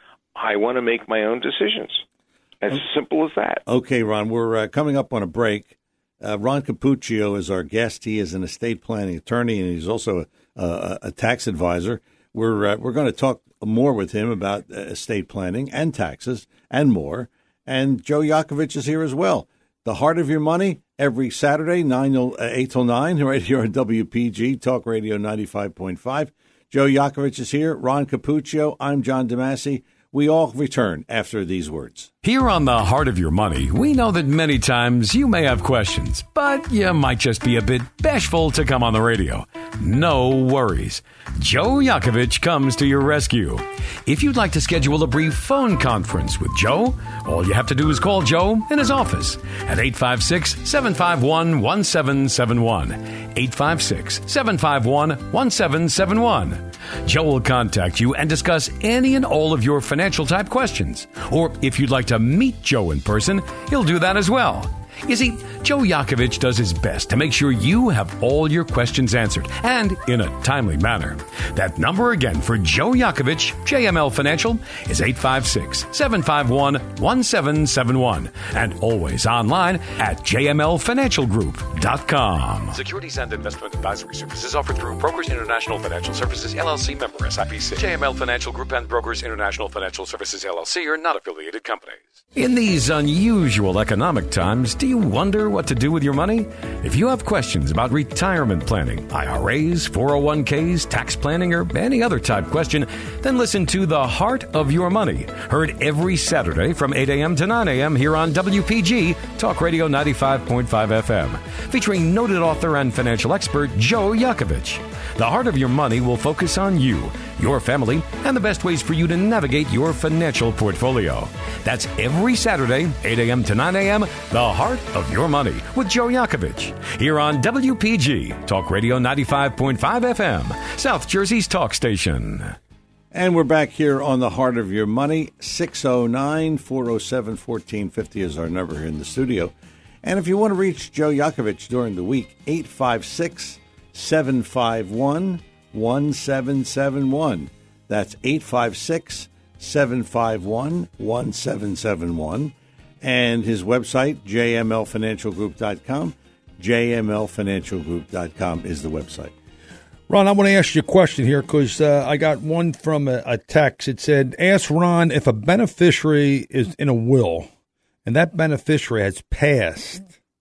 Speaker 7: I want to make my own decisions. As okay. simple as that.
Speaker 3: Okay, Ron, we're uh, coming up on a break. Uh, Ron Capuccio is our guest. He is an estate planning attorney, and he's also a, a, a tax advisor. We're uh, we're going to talk more with him about uh, estate planning and taxes and more. And Joe Yakovich is here as well. The Heart of Your Money, every Saturday, nine, eight till nine, right here on W P G, Talk Radio ninety-five point five. Joe Yakovich is here. Ron Capuccio. I'm John DeMasi. We all return after these words.
Speaker 5: Here on The Heart of Your Money, we know that many times you may have questions, but you might just be a bit bashful to come on the radio. No worries. Joe Yakovich comes to your rescue. If you'd like to schedule a brief phone conference with Joe, all you have to do is call Joe in his office at eight five six, seven five one, one seven seven one. eight five six, seven five one, one seven seven one. Joe will contact you and discuss any and all of your financial type questions. Or if you'd like to meet Joe in person, he'll do that as well. You see, Joe Yakovich does his best to make sure you have all your questions answered, and in a timely manner. That number again for Joe Yakovich, J M L Financial, is eight five six, seven five one, one seven seven one, and always online at j m l financial group dot com.
Speaker 6: Securities and investment advisory services offered through Brokers International Financial Services, L L C, member S I P C. J M L Financial Group and Brokers International Financial Services, L L C are not affiliated companies.
Speaker 5: In these unusual economic times, do you wonder what to do with your money? If you have questions about retirement planning, I R As, four oh one k's, tax planning, or any other type question, then listen to The Heart of Your Money, heard every Saturday from eight a.m. to nine a.m. here on W P G, Talk Radio ninety-five point five F M, featuring noted author and financial expert Joe Yakovich. The Heart of Your Money will focus on you, your family, and the best ways for you to navigate your financial portfolio. That's every Saturday, eight a.m. to nine a.m., The Heart of Your Money with Joe Yakovich, here on W P G, Talk Radio ninety-five point five F M, South Jersey's talk station.
Speaker 3: And we're back here on The Heart of Your Money. six oh nine, four oh seven, fourteen fifty is our number here in the studio. And if you want to reach Joe Yakovich during the week, eight five six, seven five one, one seven seven one. That's eight five six, seven five one, one seven seven one. And his website, j m l financial group dot com. j m l financial group dot com is the website.
Speaker 4: Ron, I want to ask you a question here because uh, I got one from a, a text. It said, ask Ron if a beneficiary is in a will and that beneficiary has passed,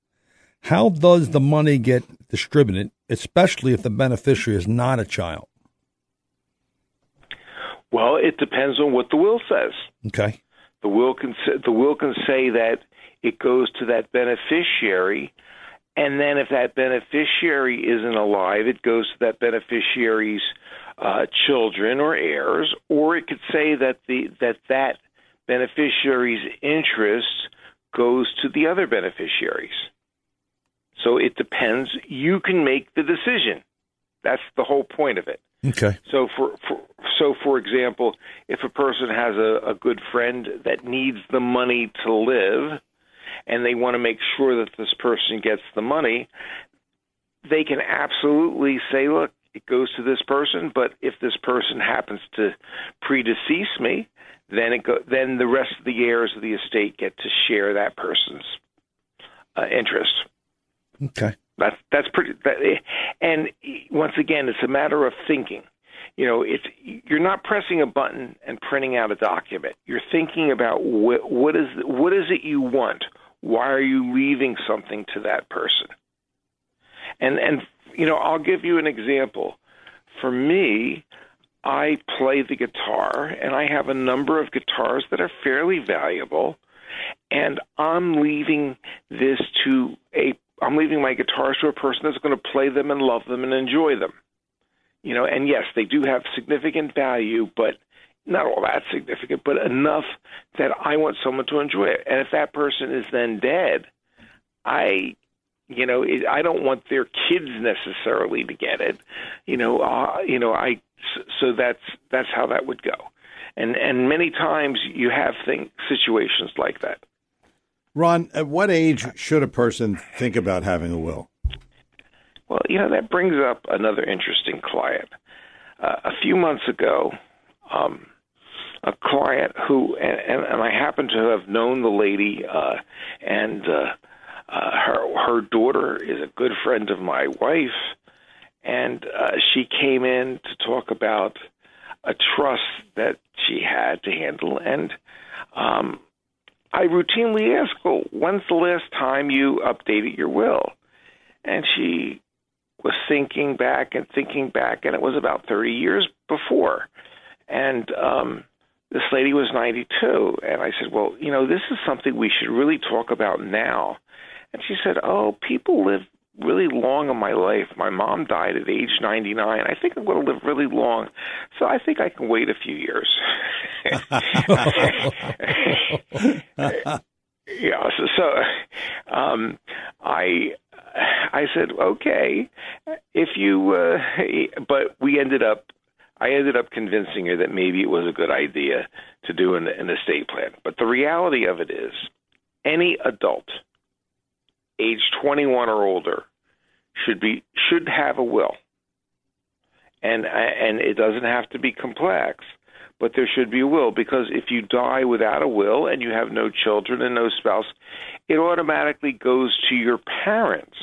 Speaker 4: how does the money get distributed, especially if the beneficiary is not a child?
Speaker 7: Well, it depends on what the will says.
Speaker 4: Okay.
Speaker 7: The will can the will can say that it goes to that beneficiary, and then if that beneficiary isn't alive, it goes to that beneficiary's uh, children or heirs, or it could say that the that that beneficiary's interest goes to the other beneficiaries. So it depends. You can make the decision. That's the whole point of it.
Speaker 4: Okay.
Speaker 7: So for, for so for example, if a person has a, a good friend that needs the money to live, and they want to make sure that this person gets the money, they can absolutely say, look, it goes to this person, but if this person happens to predecease me, then it go, then the rest of the heirs of the estate get to share that person's uh, interest.
Speaker 4: Okay.
Speaker 7: That's that's pretty. That, and once again, it's a matter of thinking. You know, it's you're not pressing a button and printing out a document. You're thinking about what what is what is it you want. Why are you leaving something to that person? And and you know, I'll give you an example. For me, I play the guitar, and I have a number of guitars that are fairly valuable, and I'm leaving this to a I'm leaving my guitars to a person that's going to play them and love them and enjoy them. You know, and yes, they do have significant value, but not all that significant, but enough that I want someone to enjoy it. And if that person is then dead, I You know, it, I don't want their kids necessarily to get it. You know, uh, you know, I so that's that's how that would go, and and many times you have thing situations like that.
Speaker 3: Ron, at what age should a person think about having a will?
Speaker 7: Well, you know, that brings up another interesting client. Uh, a few months ago, um, a client who, and, and I happen to have known the lady, uh, and uh, uh, her her daughter is a good friend of my wife, and uh, she came in to talk about a trust that she had to handle, and um, I routinely ask, well, when's the last time you updated your will? And she was thinking back and thinking back, and it was about thirty years before. And um, this lady was ninety-two. And I said, well, you know, this is something we should really talk about now. And she said, oh, people live really long in my life. My mom died at age ninety-nine. I think I'm going to live really long. So I think I can wait a few years. Yeah, so, so um, I I said, okay, if you, uh, but we ended up, I ended up convincing her that maybe it was a good idea to do an, an estate plan. But the reality of it is, any adult, age twenty-one or older, should be should have a will, and and it doesn't have to be complex. But there should be a will, because if you die without a will and you have no children and no spouse, it automatically goes to your parents.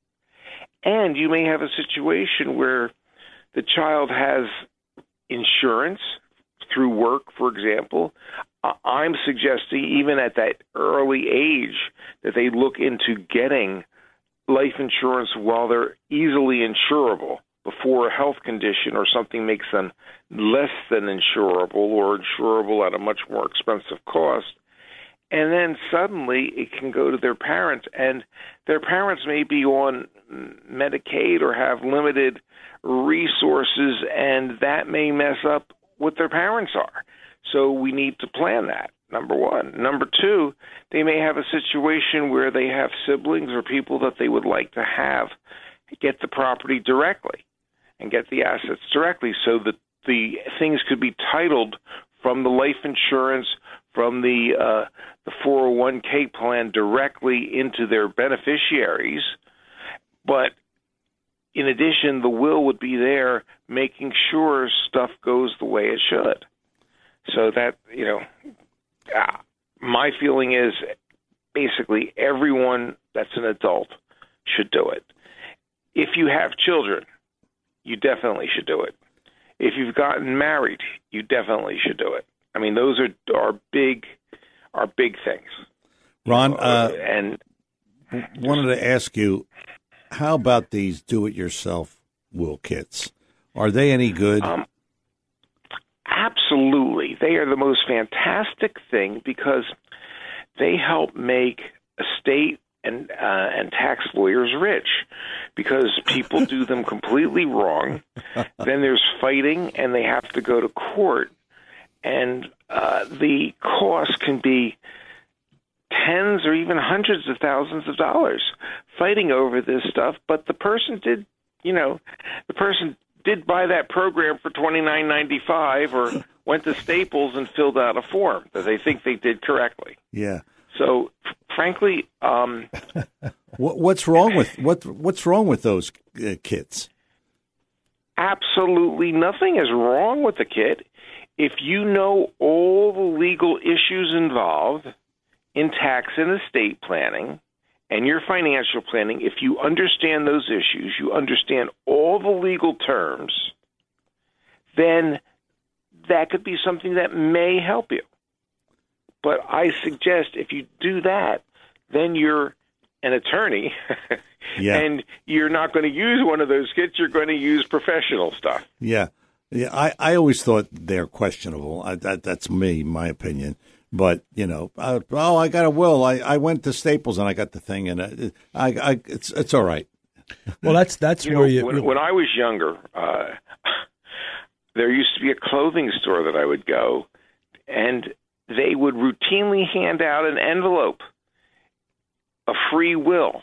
Speaker 7: And you may have a situation where the child has insurance through work, for example. I'm suggesting even at that early age that they look into getting life insurance while they're easily insurable, before a health condition or something makes them less than insurable or insurable at a much more expensive cost. And then suddenly it can go to their parents, and their parents may be on Medicaid or have limited resources, and that may mess up what their parents are. So we need to plan that, number one. Number two, they may have a situation where they have siblings or people that they would like to have get the property directly and get the assets directly, so that the things could be titled from the life insurance, from the uh, the four oh one k plan directly into their beneficiaries. But in addition, the will would be there making sure stuff goes the way it should. So that, you know, uh, my feeling is basically everyone that's an adult should do it. If you have children, you definitely should do it. If you've gotten married, you definitely should do it. I mean, those are are big, are big things.
Speaker 3: Ron,
Speaker 7: uh,
Speaker 3: uh,
Speaker 7: and
Speaker 3: wanted to ask you, how about these do-it-yourself will kits? Are they any good?
Speaker 7: Um, absolutely, they are the most fantastic thing, because they help make estate and uh, and tax lawyers rich, because people do them completely wrong. Then there's fighting, and they have to go to court, and uh, the cost can be tens or even hundreds of thousands of dollars fighting over this stuff. But the person did, you know, the person did buy that program for twenty-nine ninety-five, or went to Staples and filled out a form that they think they did correctly.
Speaker 3: Yeah.
Speaker 7: So, frankly, um,
Speaker 3: what, what's wrong with what? What's wrong with those uh, kits?
Speaker 7: Absolutely nothing is wrong with the kit. If you know all the legal issues involved in tax and estate planning and your financial planning, if you understand those issues, you understand all the legal terms, then that could be something that may help you. But I suggest if you do that, then you're an attorney,
Speaker 3: yeah.
Speaker 7: and you're not going to use one of those kits. You're going to use professional stuff.
Speaker 3: Yeah, yeah. I, I always thought they're questionable. I, that that's me, my opinion. But you know, I, oh, I got a will. I, I went to Staples and I got the thing, and I, I, I it's it's all right.
Speaker 4: Well, that's that's
Speaker 7: you
Speaker 4: where
Speaker 7: know,
Speaker 4: you.
Speaker 7: When, when I was younger, uh, there used to be a clothing store that I would go, and they would routinely hand out an envelope, a free will.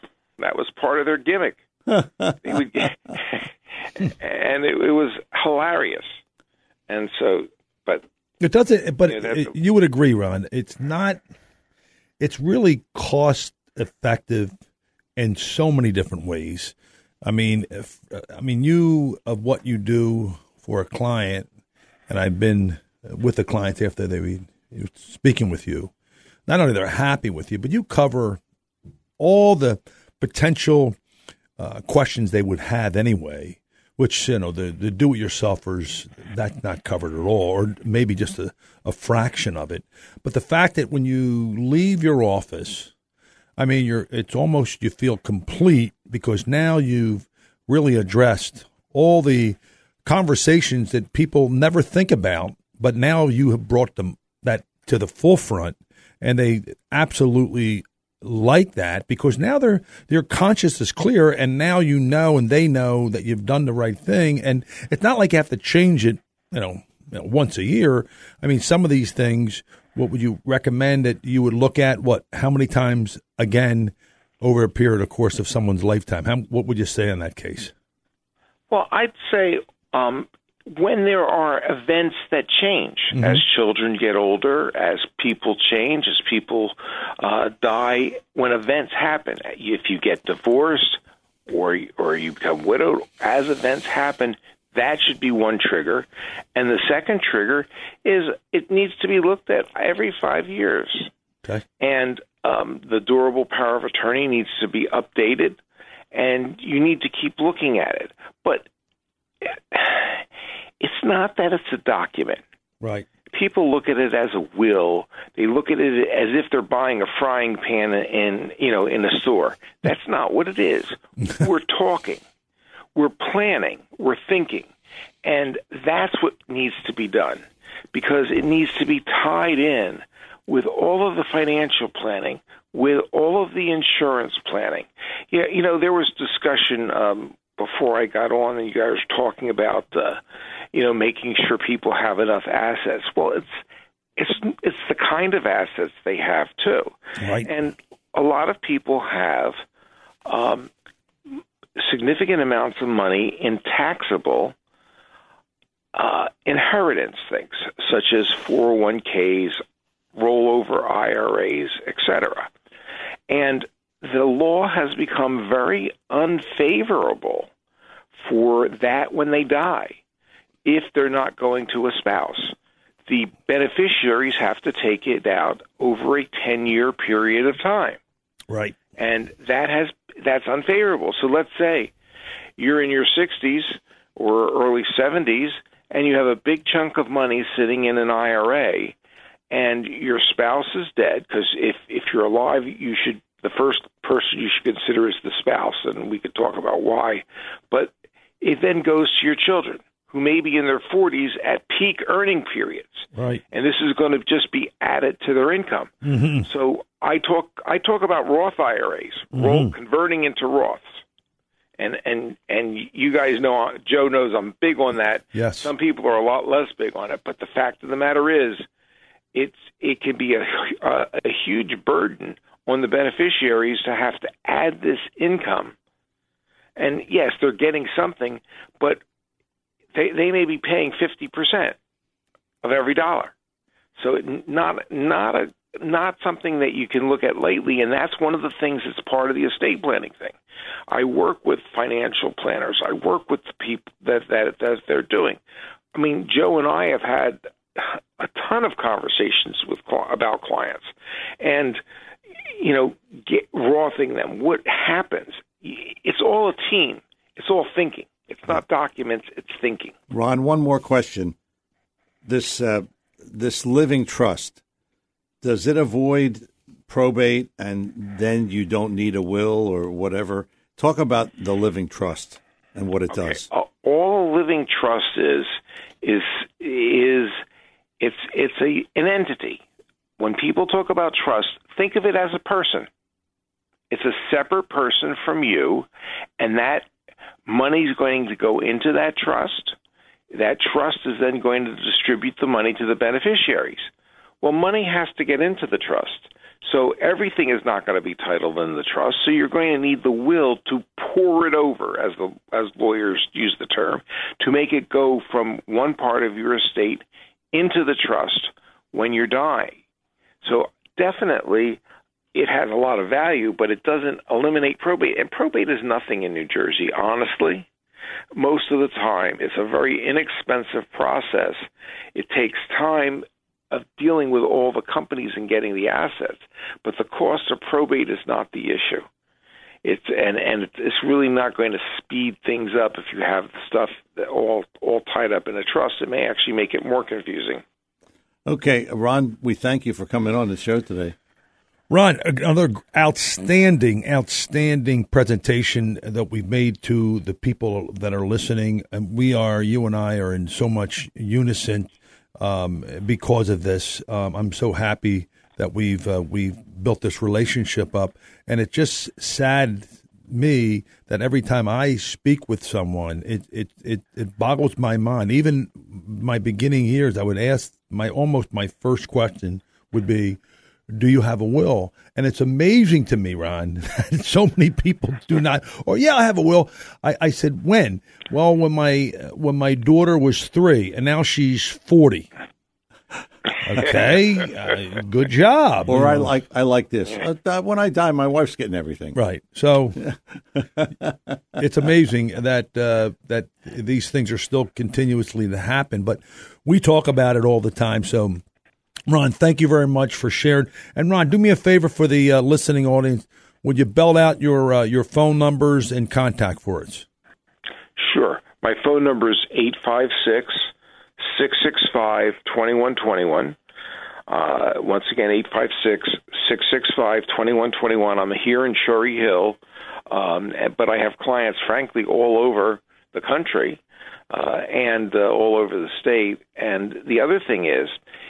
Speaker 7: That was part of their gimmick. They would, and it, it was hilarious. And so, but
Speaker 4: it doesn't. But
Speaker 7: you know,
Speaker 4: it, you would agree, Ron. It's not. It's really cost effective in so many different ways. I mean, if, I mean, you of what you do for a client, and I've been with the clients after they were speaking with you. Not only they're happy with you, but you cover all the potential uh, questions they would have anyway. Which, you know, the, the do-it-yourselfers, that's not covered at all, or maybe just a, a fraction of it. But the fact that when you leave your office, I mean, you're it's almost you feel complete because now you've really addressed all the conversations that people never think about, but now you have brought them that to the forefront, and they absolutely like that because now their their conscience is clear, and now you know and they know that you've done the right thing, and it's not like you have to change it, you know, you know once a year. I mean, some of these things, what would you recommend that you would look at? What, how many times again over a period of course of someone's lifetime? How, what would you say in that case?
Speaker 7: Well, I'd say um, when there are events that change, mm-hmm. as children get older, as people change, as people uh, die, when events happen, if you get divorced or or you become widowed, as events happen, that should be one trigger. And the second trigger is it needs to be looked at every five years.
Speaker 4: Okay.
Speaker 7: And um, the durable power of attorney needs to be updated, and you need to keep looking at it. But it's not that it's a document.
Speaker 4: Right.
Speaker 7: People look at it as a will. They look at it as if they're buying a frying pan in, you know, in a store. That's not what it is. We're talking. We're planning. We're thinking. And that's what needs to be done because it needs to be tied in with all of the financial planning, with all of the insurance planning. Yeah, you know, there was discussion um, before I got on, and you guys were talking about, uh, you know, making sure people have enough assets. Well, it's it's it's the kind of assets they have too,
Speaker 4: right?
Speaker 7: And a lot of people have um, significant amounts of money in taxable uh, inheritance things, such as four oh one k's, rollover I R As, et cetera. And the law has become very unfavorable for that when they die, if they're not going to a spouse. The beneficiaries have to take it out over a ten-year period of time.
Speaker 4: Right.
Speaker 7: And that has that's unfavorable. So let's say you're in your sixties or early seventies, and you have a big chunk of money sitting in an I R A, and your spouse is dead, because if, if you're alive, you should the first person you should consider is the spouse, and we could talk about why. But it then goes to your children, who may be in their forties at peak earning periods.
Speaker 4: Right.
Speaker 7: And this is going to just be added to their income.
Speaker 4: Mm-hmm.
Speaker 7: So I talk I talk about Roth I R As,
Speaker 4: Mm-hmm.
Speaker 7: roll, converting into Roths. And, and and you guys know, Joe knows I'm big on that.
Speaker 4: Yes.
Speaker 7: Some people are a lot less big on it. But the fact of the matter is, it's it can be a, a, a huge burden on the beneficiaries to have to add this income. And yes, they're getting something, but they they may be paying fifty percent of every dollar. So it, not not a not something that you can look at lightly, and that's one of the things that's part of the estate planning thing. I work with financial planners. I work with the people that that, that they're doing. I mean, Joe and I have had a ton of conversations with about clients, and you know, get, Rothing them. What happens? It's all a team. It's all thinking. It's not documents. It's thinking.
Speaker 3: Ron, one more question. This uh, this living trust, does it avoid probate and then you don't need a will or whatever? Talk about the living trust and what it
Speaker 7: okay.
Speaker 3: does.
Speaker 7: All a living trust is is is it's it's a an entity. When people talk about trust, think of it as a person. It's a separate person from you, and that money is going to go into that trust. That trust is then going to distribute the money to the beneficiaries. Well, money has to get into the trust. So everything is not going to be titled in the trust. So you're going to need the will to pour it over, as the as lawyers use the term, to make it go from one part of your estate into the trust when you're dying. So definitely it has a lot of value, but it doesn't eliminate probate. And probate is nothing in New Jersey, honestly. Most of the time, it's a very inexpensive process. It takes time of dealing with all the companies and getting the assets, but the cost of probate is not the issue. It's and and it's really not going to speed things up if you have stuff all all tied up in a trust. It may actually make it more confusing.
Speaker 3: Okay, Ron, we thank you for coming on the show today.
Speaker 4: Ron, another outstanding, outstanding presentation that we've made to the people that are listening. And we are, you and I are in so much unison um, because of this. Um, I'm so happy that we've uh, we've built this relationship up. And it just sad me that every time I speak with someone, it, it, it, it boggles my mind. Even my beginning years, I would ask my almost my first question would be, do you have a will? And it's amazing to me, Ron, so many people do not. Or yeah, I have a will. I, I said, when? Well, when my when my daughter was three, and now she's forty. Okay, uh, good job.
Speaker 3: Or I like I like this. Uh, when I die, my wife's getting everything.
Speaker 4: Right. So it's amazing that uh, that these things are still continuously to happen. But we talk about it all the time. So, Ron, thank you very much for sharing. And Ron, do me a favor for the uh, listening audience. Would you belt out your uh, your phone numbers and contact for us?
Speaker 7: Sure. My phone number is eight five six, six six five, two one two one. Uh, once again, eight five six, six six five, two one two one. I'm here in Cherry Hill, um, but I have clients, frankly, all over the country uh, and uh, all over the state. And the other thing is,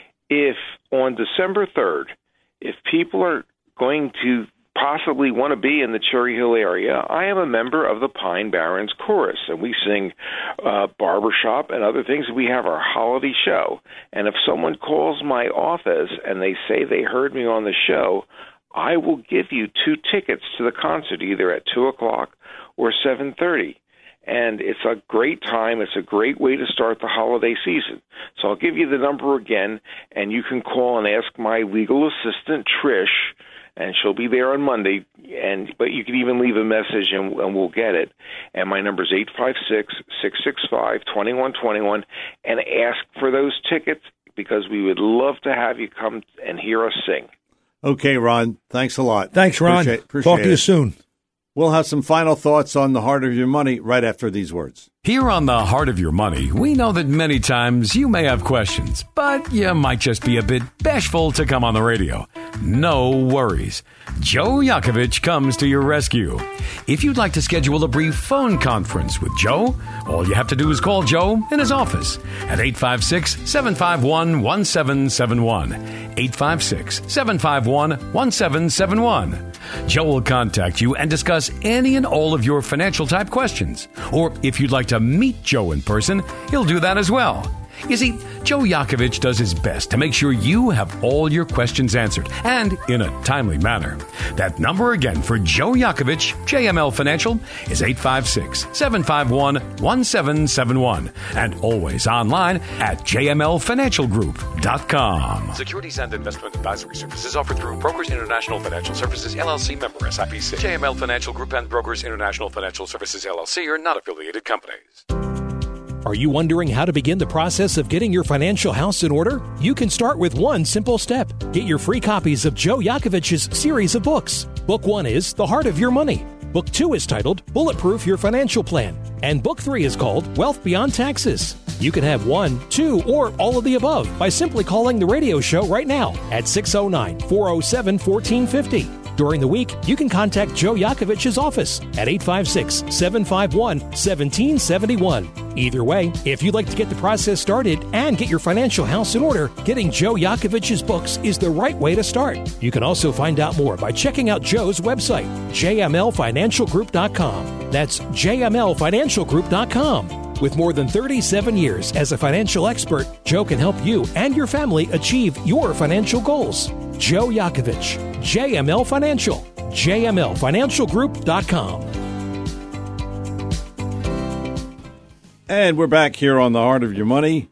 Speaker 7: if on December third, if people are going to possibly want to be in the Cherry Hill area, I am a member of the Pine Barrens Chorus, and we sing uh, barbershop and other things. We have our holiday show, and if someone calls my office and they say they heard me on the show, I will give you two tickets to the concert, either at two o'clock or seven thirty. And it's a great time. It's a great way to start the holiday season. So I'll give you the number again, and you can call and ask my legal assistant, Trish, and she'll be there on Monday. And but you can even leave a message, and, and we'll get it. And my number is eight five six, six six five, two one two one, and ask for those tickets because we would love to have you come and hear us sing.
Speaker 3: Okay, Ron. Thanks a lot.
Speaker 4: Thanks, Ron.
Speaker 3: Appreciate, appreciate
Speaker 4: Talk to you
Speaker 3: it.
Speaker 4: soon.
Speaker 3: We'll have some final thoughts on the heart of your money right after these words.
Speaker 5: Here on The Heart of Your Money, we know that many times you may have questions, but you might just be a bit bashful to come on the radio. No worries. Joe Yakovich comes to your rescue. If you'd like to schedule a brief phone conference with Joe, all you have to do is call Joe in his office at eight five six, seven five one, one seven seven one. eight five six, seven five one, one seven seven one. Joe will contact you and discuss any and all of your financial type questions. Or if you'd like to meet Joe in person, he'll do that as well. You see, Joe Yakovich does his best to make sure you have all your questions answered, and in a timely manner. That number again for Joe Yakovich, J M L Financial, is eight five six, seven five one, one seven seven one, and always online at j m l financial group dot com.
Speaker 6: Securities and investment advisory services offered through Brokers International Financial Services, L L C, member S I P C. J M L Financial Group and Brokers International Financial Services, L L C are not affiliated companies.
Speaker 1: Are you wondering how to begin the process of getting your financial house in order? You can start with one simple step. Get your free copies of Joe Yakovich's series of books. Book one is The Heart of Your Money. Book two is titled Bulletproof Your Financial Plan. And Book three is called Wealth Beyond Taxes. You can have one, two, or all of the above by simply calling the radio show right now at six oh nine, four oh seven, one four five oh. During the week, you can contact Joe Yakovich's office at eight five six, seven five one, one seven seven one. Either way, if you'd like to get the process started and get your financial house in order, getting Joe Yakovich's books is the right way to start. You can also find out more by checking out Joe's website, j m l financial group dot com. That's j m l financial group dot com. With more than thirty-seven years as a financial expert, Joe can help you and your family achieve your financial goals. Joe Yakovich, J M L Financial, J M L financial group dot com.
Speaker 3: And we're back here on the Heart of Your Money.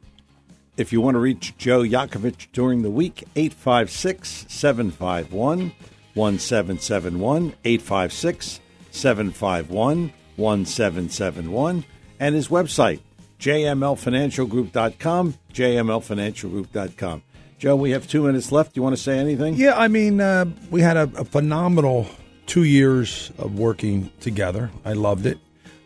Speaker 3: If you want to reach Joe Yakovich during the week, eight five six, seven five one, one seven seven one, eight five six, seven five one, one seven seven one, and his website, J M L financial group dot com, J M L financial group dot com. Joe, we have two minutes left. Do you want to say anything?
Speaker 4: Yeah, I mean, uh, we had a, a phenomenal two years of working together. I loved it.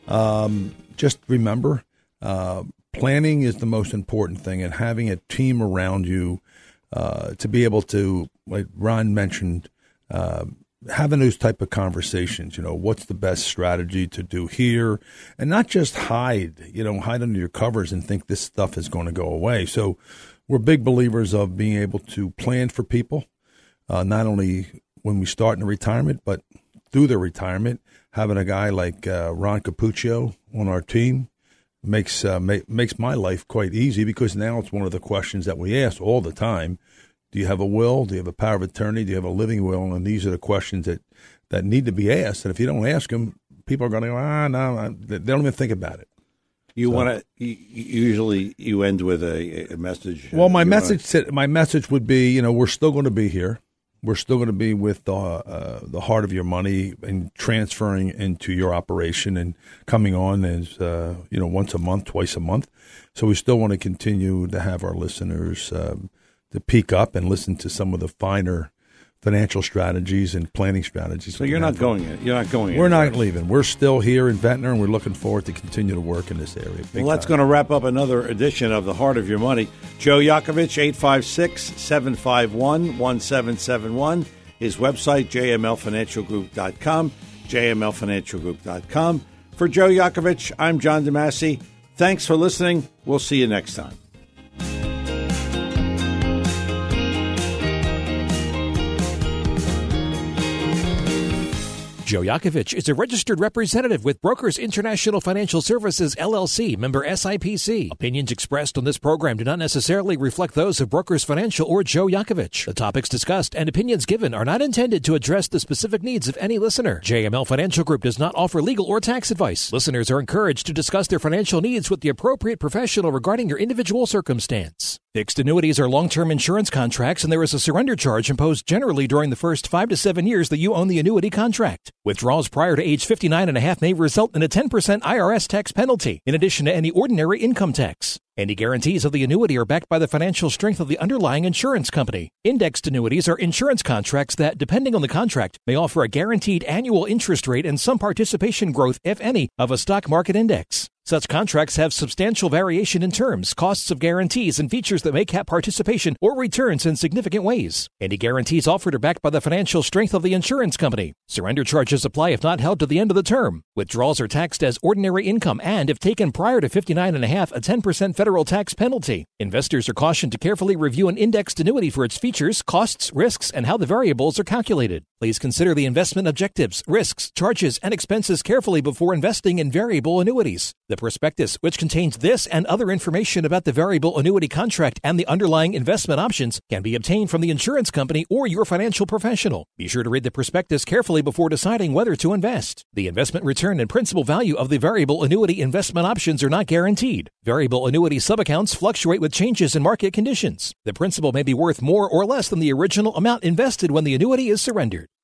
Speaker 4: Um, just remember, uh, planning is the most important thing, and having a team around you uh, to be able to, like Ron mentioned, uh, having those type of conversations. You know, what's the best strategy to do here, and not just hide. You know, hide under your covers and think this stuff is going to go away. So, we're big believers of being able to plan for people, uh, not only when we start in retirement, but through their retirement. Having a guy like uh, Ron Capuccio on our team makes uh, ma- makes my life quite easy, because now it's one of the questions that we ask all the time. Do you have a will? Do you have a power of attorney? Do you have a living will? And these are the questions that, that need to be asked. And if you don't ask them, people are going to go, ah, no, they don't even think about it.
Speaker 3: You
Speaker 4: so,
Speaker 3: want to you, usually you end with a, a message.
Speaker 4: Well, my
Speaker 3: you
Speaker 4: message
Speaker 3: wanna...
Speaker 4: my message would be, you know, we're still going to be here. We're still going to be with the uh, the heart of your money and transferring into your operation and coming on as uh, you know, once a month, twice a month. So we still want to continue to have our listeners um, to peek up and listen to some of the finer financial strategies and planning strategies.
Speaker 3: So you're not going in. You're not going in.
Speaker 4: We're not leaving. We're still here in Ventnor, and we're looking forward to continue to work in this area.
Speaker 3: Well, that's going to wrap up another edition of The Heart of Your Money. Joe Yakovich, eight five six, seven five one, one seven seven one. His website, J M L financial group dot com, J M L financial group dot com. For Joe Yakovich, I'm John DeMasi. Thanks for listening. We'll see you next time.
Speaker 1: Joe Yakovich is a registered representative with Brokers International Financial Services, L L C, member S I P C. Opinions expressed on this program do not necessarily reflect those of Brokers Financial or Joe Yakovich. The topics discussed and opinions given are not intended to address the specific needs of any listener. J M L Financial Group does not offer legal or tax advice. Listeners are encouraged to discuss their financial needs with the appropriate professional regarding your individual circumstance. Fixed annuities are long-term insurance contracts, and there is a surrender charge imposed generally during the first five to seven years that you own the annuity contract. Withdrawals prior to age fifty-nine and a half may result in a ten percent I R S tax penalty, in addition to any ordinary income tax. Any guarantees of the annuity are backed by the financial strength of the underlying insurance company. Indexed annuities are insurance contracts that, depending on the contract, may offer a guaranteed annual interest rate and some participation growth, if any, of a stock market index. Such contracts have substantial variation in terms, costs of guarantees, and features that may cap participation or returns in significant ways. Any guarantees offered are backed by the financial strength of the insurance company. Surrender charges apply if not held to the end of the term. Withdrawals are taxed as ordinary income and, if taken prior to fifty-nine and a half, a ten percent federal tax penalty. Investors are cautioned to carefully review an indexed annuity for its features, costs, risks, and how the variables are calculated. Please consider the investment objectives, risks, charges, and expenses carefully before investing in variable annuities. The prospectus, which contains this and other information about the variable annuity contract and the underlying investment options, can be obtained from the insurance company or your financial professional. Be sure to read the prospectus carefully before deciding whether to invest. The investment return and principal value of the variable annuity investment options are not guaranteed. Variable annuity subaccounts fluctuate with changes in market conditions. The principal may be worth more or less than the original amount invested when the annuity is surrendered.